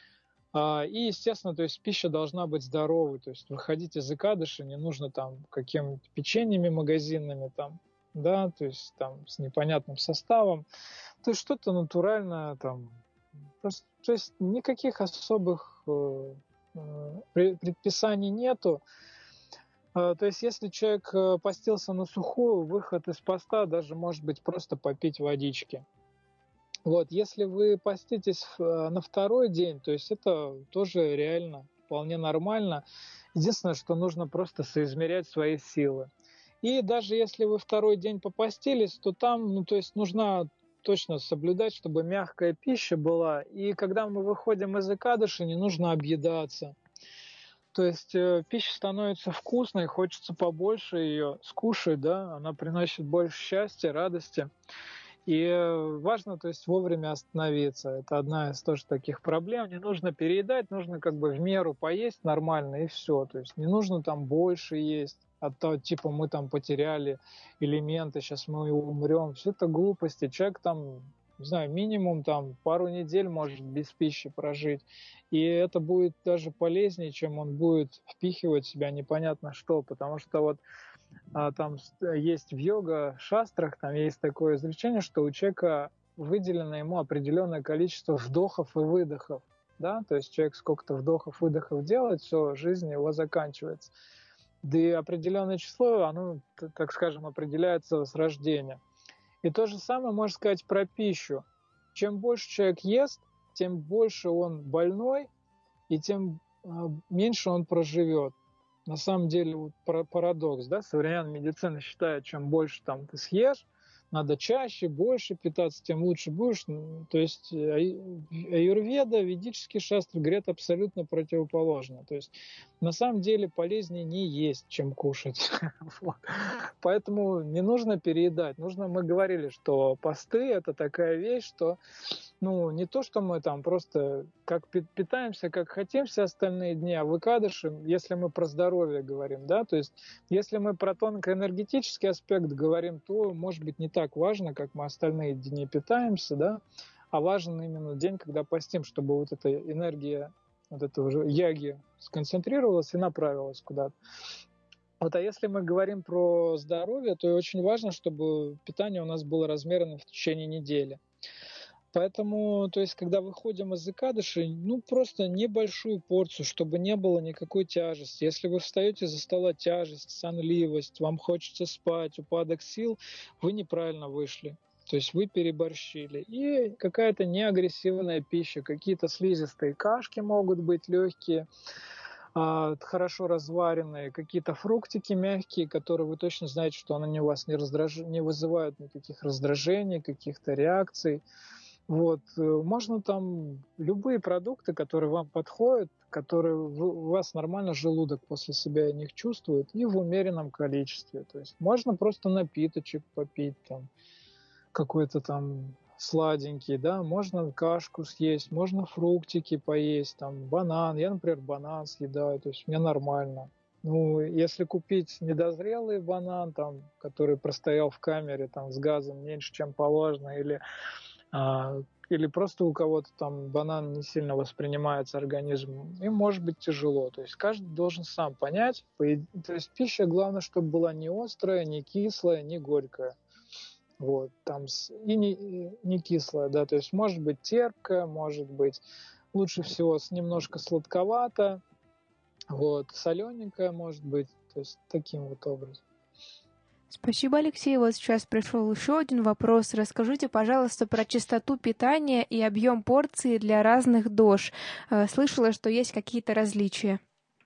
А, И, естественно, то есть пища должна быть здоровой, то есть выходить из икадыши не нужно там какими-то печеньями магазинными, там, да, то есть там с непонятным составом, то есть что-то натуральное там, просто, то есть никаких особых э, э, предписаний нету. А, То есть если человек э, постился на сухую, выход из поста даже может быть просто попить водички. Вот, если вы поститесь э, на второй день, то есть это тоже реально вполне нормально. Единственное, что нужно просто соизмерять свои силы. И даже если вы второй день попостились, то там, ну, то есть нужно точно соблюдать, чтобы мягкая пища была. И когда мы выходим из икадыши, не нужно объедаться. То есть э, пища становится вкусной, хочется побольше ее скушать, да, она приносит больше счастья, радости. И э, важно, то есть, вовремя остановиться. Это одна из тоже таких проблем. Не нужно переедать, нужно как бы в меру поесть нормально и все. То есть не нужно там больше есть, а то типа мы там потеряли элементы, сейчас мы умрем. Все это глупости. Человек там, не знаю, минимум там пару недель может без пищи прожить. И это будет даже полезнее, чем он будет впихивать в себя непонятно что. Потому что вот а, там есть в йога-шастрах, там есть такое изречение, что у человека выделено ему определенное количество вдохов и выдохов. Да? То есть человек сколько-то вдохов-выдохов делает, все, жизнь его заканчивается. Да и определенное число, оно, так скажем, определяется с рождения. И то же самое можно сказать про пищу. Чем больше человек ест, тем больше он больной, и тем меньше он проживет. На самом деле вот парадокс, да, современная медицина считает, чем больше там ты съешь, надо чаще, больше питаться, тем лучше будешь. То есть аюрведа, ведические шастры говорят абсолютно противоположно. То есть на самом деле полезнее не есть, чем кушать. Вот. Поэтому не нужно переедать. Нужно, мы говорили, что посты – это такая вещь, что ну, не то, что мы там просто как питаемся, как хотим все остальные дни, а выкадышим, если мы про здоровье говорим, да, то есть если мы про тонкоэнергетический аспект говорим, то, может быть, не так важно, как мы остальные дни питаемся, да, а важен именно день, когда постим, чтобы вот эта энергия, вот этого же яги сконцентрировалась и направилась куда-то. Вот, а если мы говорим про здоровье, то очень важно, чтобы питание у нас было размерено в течение недели. Поэтому, то есть, когда выходим из икадыши, ну, просто небольшую порцию, чтобы не было никакой тяжести. Если вы встаете за стола тяжесть, сонливость, вам хочется спать, упадок сил, вы неправильно вышли. То есть вы переборщили. И какая-то неагрессивная пища, какие-то слизистые кашки могут быть легкие, хорошо разваренные, какие-то фруктики мягкие, которые вы точно знаете, что они у вас не, раздраж... не вызывают никаких раздражений, каких-то реакций. Вот. Можно там любые продукты, которые вам подходят, которые у вас нормально желудок после себя них чувствует, и в умеренном количестве. То есть можно просто напиточек попить, там, какой-то там сладенький, да, можно кашку съесть, можно фруктики поесть, там, банан. Я, например, банан съедаю, то есть мне нормально. Ну, если купить недозрелый банан, там, который простоял в камере там, с газом меньше, чем положено, или, а, или просто у кого-то там банан не сильно воспринимается организмом, им может быть тяжело. То есть каждый должен сам понять. То есть пища, главное, чтобы была не острая, не кислая, не горькая. Вот, там, и не, не кислая, да, то есть может быть терпкая, может быть лучше всего с немножко сладковато, вот, солененькая может быть, то есть таким вот образом. Спасибо, Алексей. Вот сейчас пришел еще один вопрос. Расскажите, пожалуйста, про частоту питания и объем порции для разных дож. Слышала, что есть какие-то различия.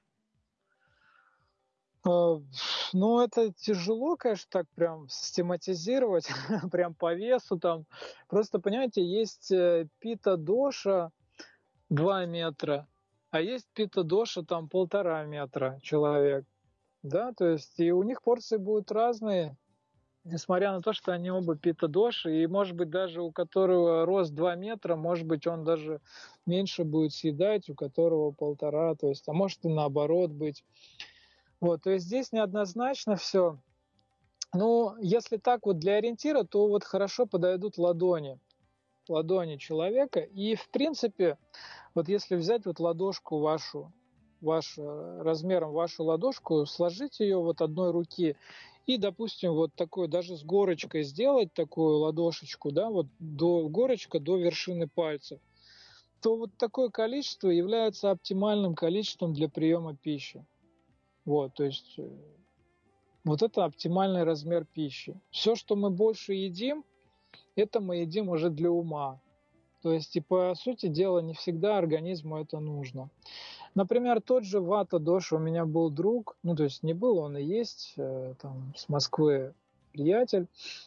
Ну, это тяжело, конечно, так прям систематизировать, прям по весу там. Просто, понимаете, есть пита-доша два метра, а есть пита-доша там полтора метра человек. Да, то есть и у них порции будут разные, несмотря на то, что они оба пита-доши, и может быть даже у которого рост два метра, может быть он даже меньше будет съедать, у которого полтора, то есть, а может и наоборот быть. Вот, то есть здесь неоднозначно все. Ну, если так вот для ориентира, то вот хорошо подойдут ладони, ладони человека, и в принципе, вот если взять вот ладошку вашу, ваш, размером вашу ладошку, сложить ее вот одной руки и, допустим, вот такой даже с горочкой сделать такую ладошечку, да, вот до горочка до вершины пальцев, то вот такое количество является оптимальным количеством для приема пищи. Вот, то есть вот это оптимальный размер пищи. Все, что мы больше едим, это мы едим уже для ума. То есть, и по сути дела, не всегда организму это нужно. Например, тот же вата-доша, у меня был друг, ну то есть не был, он и есть, там, с Москвы приятель.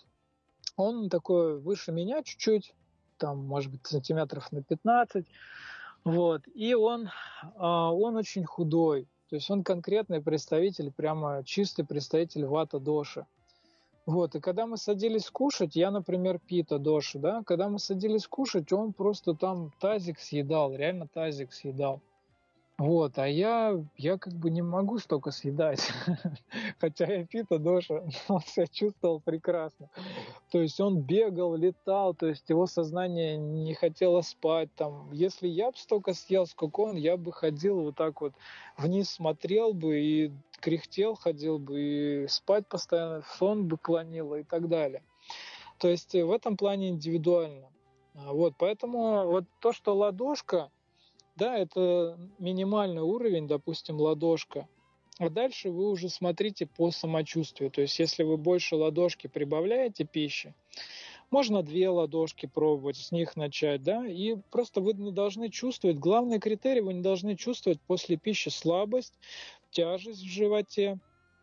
Он такой выше меня чуть-чуть, там, может быть, сантиметров на пятнадцать. Вот, и он, он очень худой. То есть он конкретный представитель, прямо чистый представитель вата-доши. Вот, и когда мы садились кушать, я, например, пита-доши, да, когда мы садились кушать, он просто там тазик съедал, реально тазик съедал. Вот, а я, я как бы не могу столько съедать, хотя я пита-доша, но он себя чувствовал прекрасно. То есть он бегал, летал, то есть его сознание не хотело спать. Там. Если я бы столько съел, сколько он, я бы ходил вот так вот вниз, смотрел бы и кряхтел, ходил бы, и спать постоянно, сон бы клонило и так далее. То есть в этом плане индивидуально. Вот, поэтому вот то, что ладошка, да, это минимальный уровень, допустим, ладошка. А дальше вы уже смотрите по самочувствию. То есть если вы больше ладошки прибавляете пищи, можно две ладошки пробовать, с них начать, да, и просто вы не должны чувствовать, главный критерий, вы не должны чувствовать после пищи слабость, тяжесть в животе,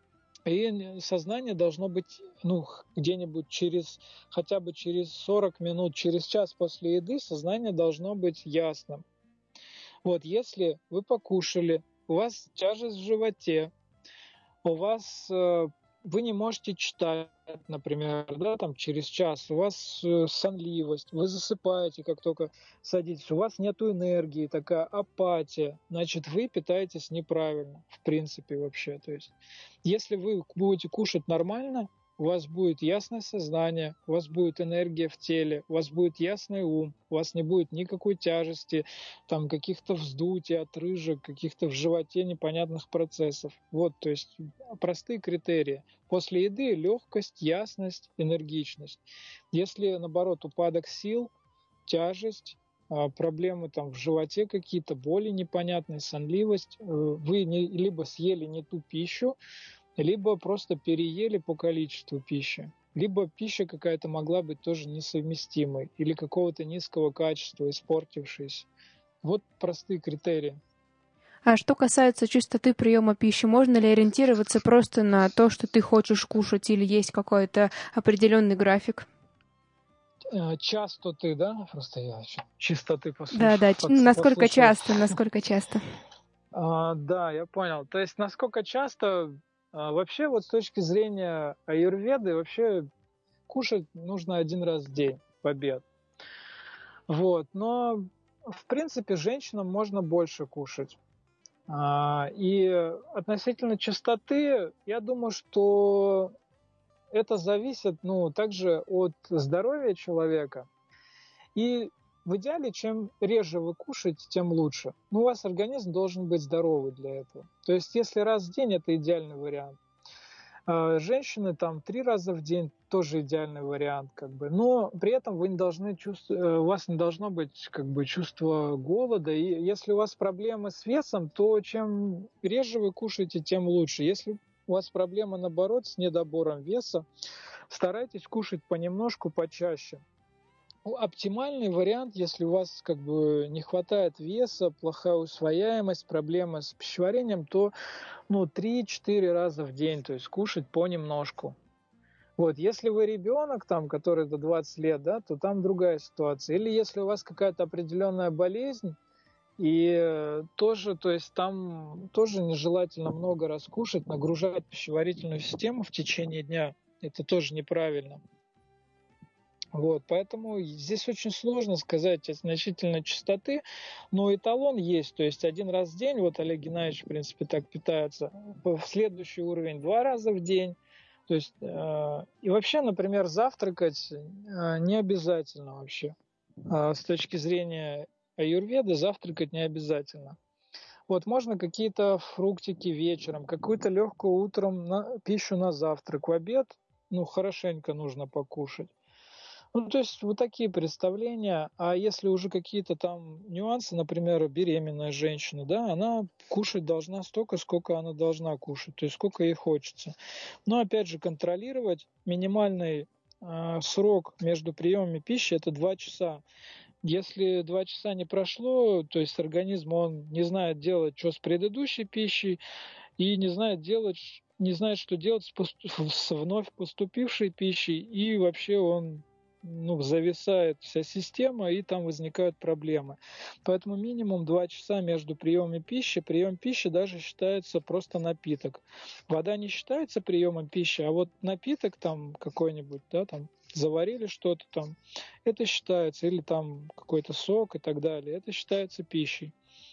и сознание должно быть, ну, где-нибудь через, хотя бы через сорок минут, через час после еды сознание должно быть ясным. Вот, если вы покушали, у вас тяжесть в животе, у вас э, вы не можете читать, например, да, там через час, у вас э, сонливость, вы засыпаете, как только садитесь, у вас нету энергии, такая апатия, значит, вы питаетесь неправильно, в принципе, вообще. То есть, если вы будете кушать нормально, у вас будет ясное сознание, у вас будет энергия в теле, у вас будет ясный ум, у вас не будет никакой тяжести, там каких-то вздутий, отрыжек, каких-то в животе непонятных процессов. Вот, то есть простые критерии. После еды легкость, ясность, энергичность. Если, наоборот, упадок сил, тяжесть, проблемы там в животе какие-то, боли непонятные, сонливость, вы не, либо съели не ту пищу, либо просто переели по количеству пищи, либо пища какая-то могла быть тоже несовместимой или какого-то низкого качества, испортившейся. Вот простые критерии. А что касается чистоты приема пищи, можно ли ориентироваться просто на то, что ты хочешь кушать, или есть какой-то определенный график? Частоты, да? Просто я чистоты послушал. Да, да. Насколько часто, насколько часто? А, да, я понял. То есть насколько часто... Вообще, вот с точки зрения аюрведы, вообще кушать нужно один раз в день, в обед. Вот. Но, в принципе, женщинам можно больше кушать. И относительно частоты, я думаю, что это зависит, ну, также от здоровья человека. И в идеале, чем реже вы кушаете, тем лучше. Но у вас организм должен быть здоровый для этого. То есть, если раз в день, это идеальный вариант. Женщины там три раза в день тоже идеальный вариант, как бы. Но при этом вы не должны чувствовать, у вас не должно быть как бы чувства голода. И если у вас проблемы с весом, то чем реже вы кушаете, тем лучше. Если у вас проблема, наоборот, с недобором веса, старайтесь кушать понемножку, почаще. Оптимальный вариант, если у вас как бы не хватает веса, плохая усвояемость, проблемы с пищеварением, то ну, три-четыре раза в день, то есть кушать понемножку. Вот, если вы ребенок, там, который до двадцать лет, да, то там другая ситуация. Или если у вас какая-то определенная болезнь, и тоже, то есть там тоже нежелательно много раз кушать, нагружать пищеварительную систему в течение дня. Это тоже неправильно. Вот, поэтому здесь очень сложно сказать относительно частоты, но эталон есть, то есть один раз в день, вот Олег Геннадьевич, в принципе, так питается, в следующий уровень два раза в день, то есть, э, и вообще, например, завтракать э, не обязательно вообще, э, с точки зрения аюрведы завтракать не обязательно. Вот можно какие-то фруктики вечером, какую-то легкую утром на, пищу на завтрак, в обед, ну, хорошенько нужно покушать. Ну, то есть вот такие представления. А если уже какие-то там нюансы, например, беременная женщина, да, она кушать должна столько, сколько она должна кушать, то есть сколько ей хочется. Но опять же, контролировать минимальный э, срок между приемами пищи – это два часа. Если два часа не прошло, то есть организм, он не знает делать, что с предыдущей пищей, и не знает делать, не знает, что делать с, поступ... с вновь поступившей пищей, и вообще он ну, зависает вся система, и там возникают проблемы. Поэтому минимум два часа между приемами пищи. Прием пищи даже считается просто напиток. Вода не считается приемом пищи, а вот напиток там какой-нибудь, да, там заварили что-то там, это считается, или там какой-то сок и так далее, это считается пищей.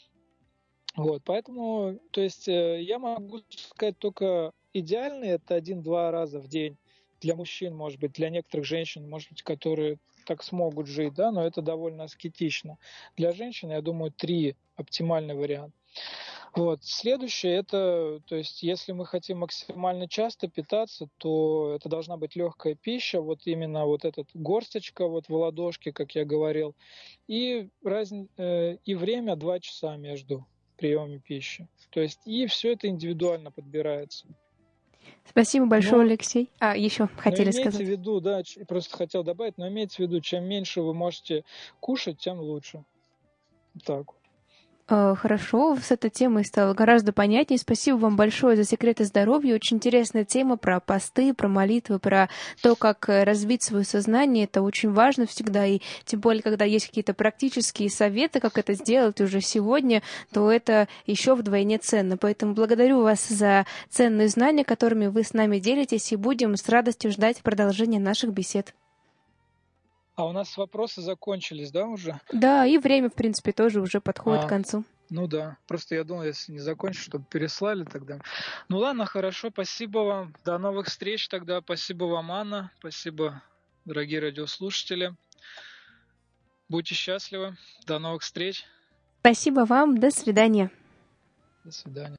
Вот, поэтому, то есть я могу сказать только идеальный, это один-два раза в день. Для мужчин, может быть, для некоторых женщин, может быть, которые так смогут жить, да, но это довольно аскетично. Для женщин, я думаю, три оптимальный вариант. Вот. Следующее, это, то есть, если мы хотим максимально часто питаться, то это должна быть легкая пища, вот именно вот эта горсточка вот в ладошке, как я говорил, и, раз, э, и время два часа между приемами пищи. То есть, и все это индивидуально подбирается. Спасибо большое, но, Алексей. А, еще хотели но имейте сказать. в виду, да, просто хотел добавить, но имейте в виду, чем меньше вы можете кушать, тем лучше. Так. Хорошо, с этой темой стало гораздо понятнее. Спасибо вам большое за секреты здоровья. Очень интересная тема про посты, про молитвы, про то, как развить свое сознание. Это очень важно всегда. И тем более, когда есть какие-то практические советы, как это сделать уже сегодня, то это еще вдвойне ценно. Поэтому благодарю вас за ценные знания, которыми вы с нами делитесь, и будем с радостью ждать продолжения наших бесед. А у нас вопросы закончились, да, уже? Да, и время, в принципе, тоже уже подходит а, к концу. Ну да, просто я думал, если не закончишь, чтобы переслали тогда. Ну ладно, хорошо, спасибо вам. До новых встреч тогда. Спасибо вам, Анна. Спасибо, дорогие радиослушатели. Будьте счастливы. До новых встреч. Спасибо вам. До свидания. До свидания.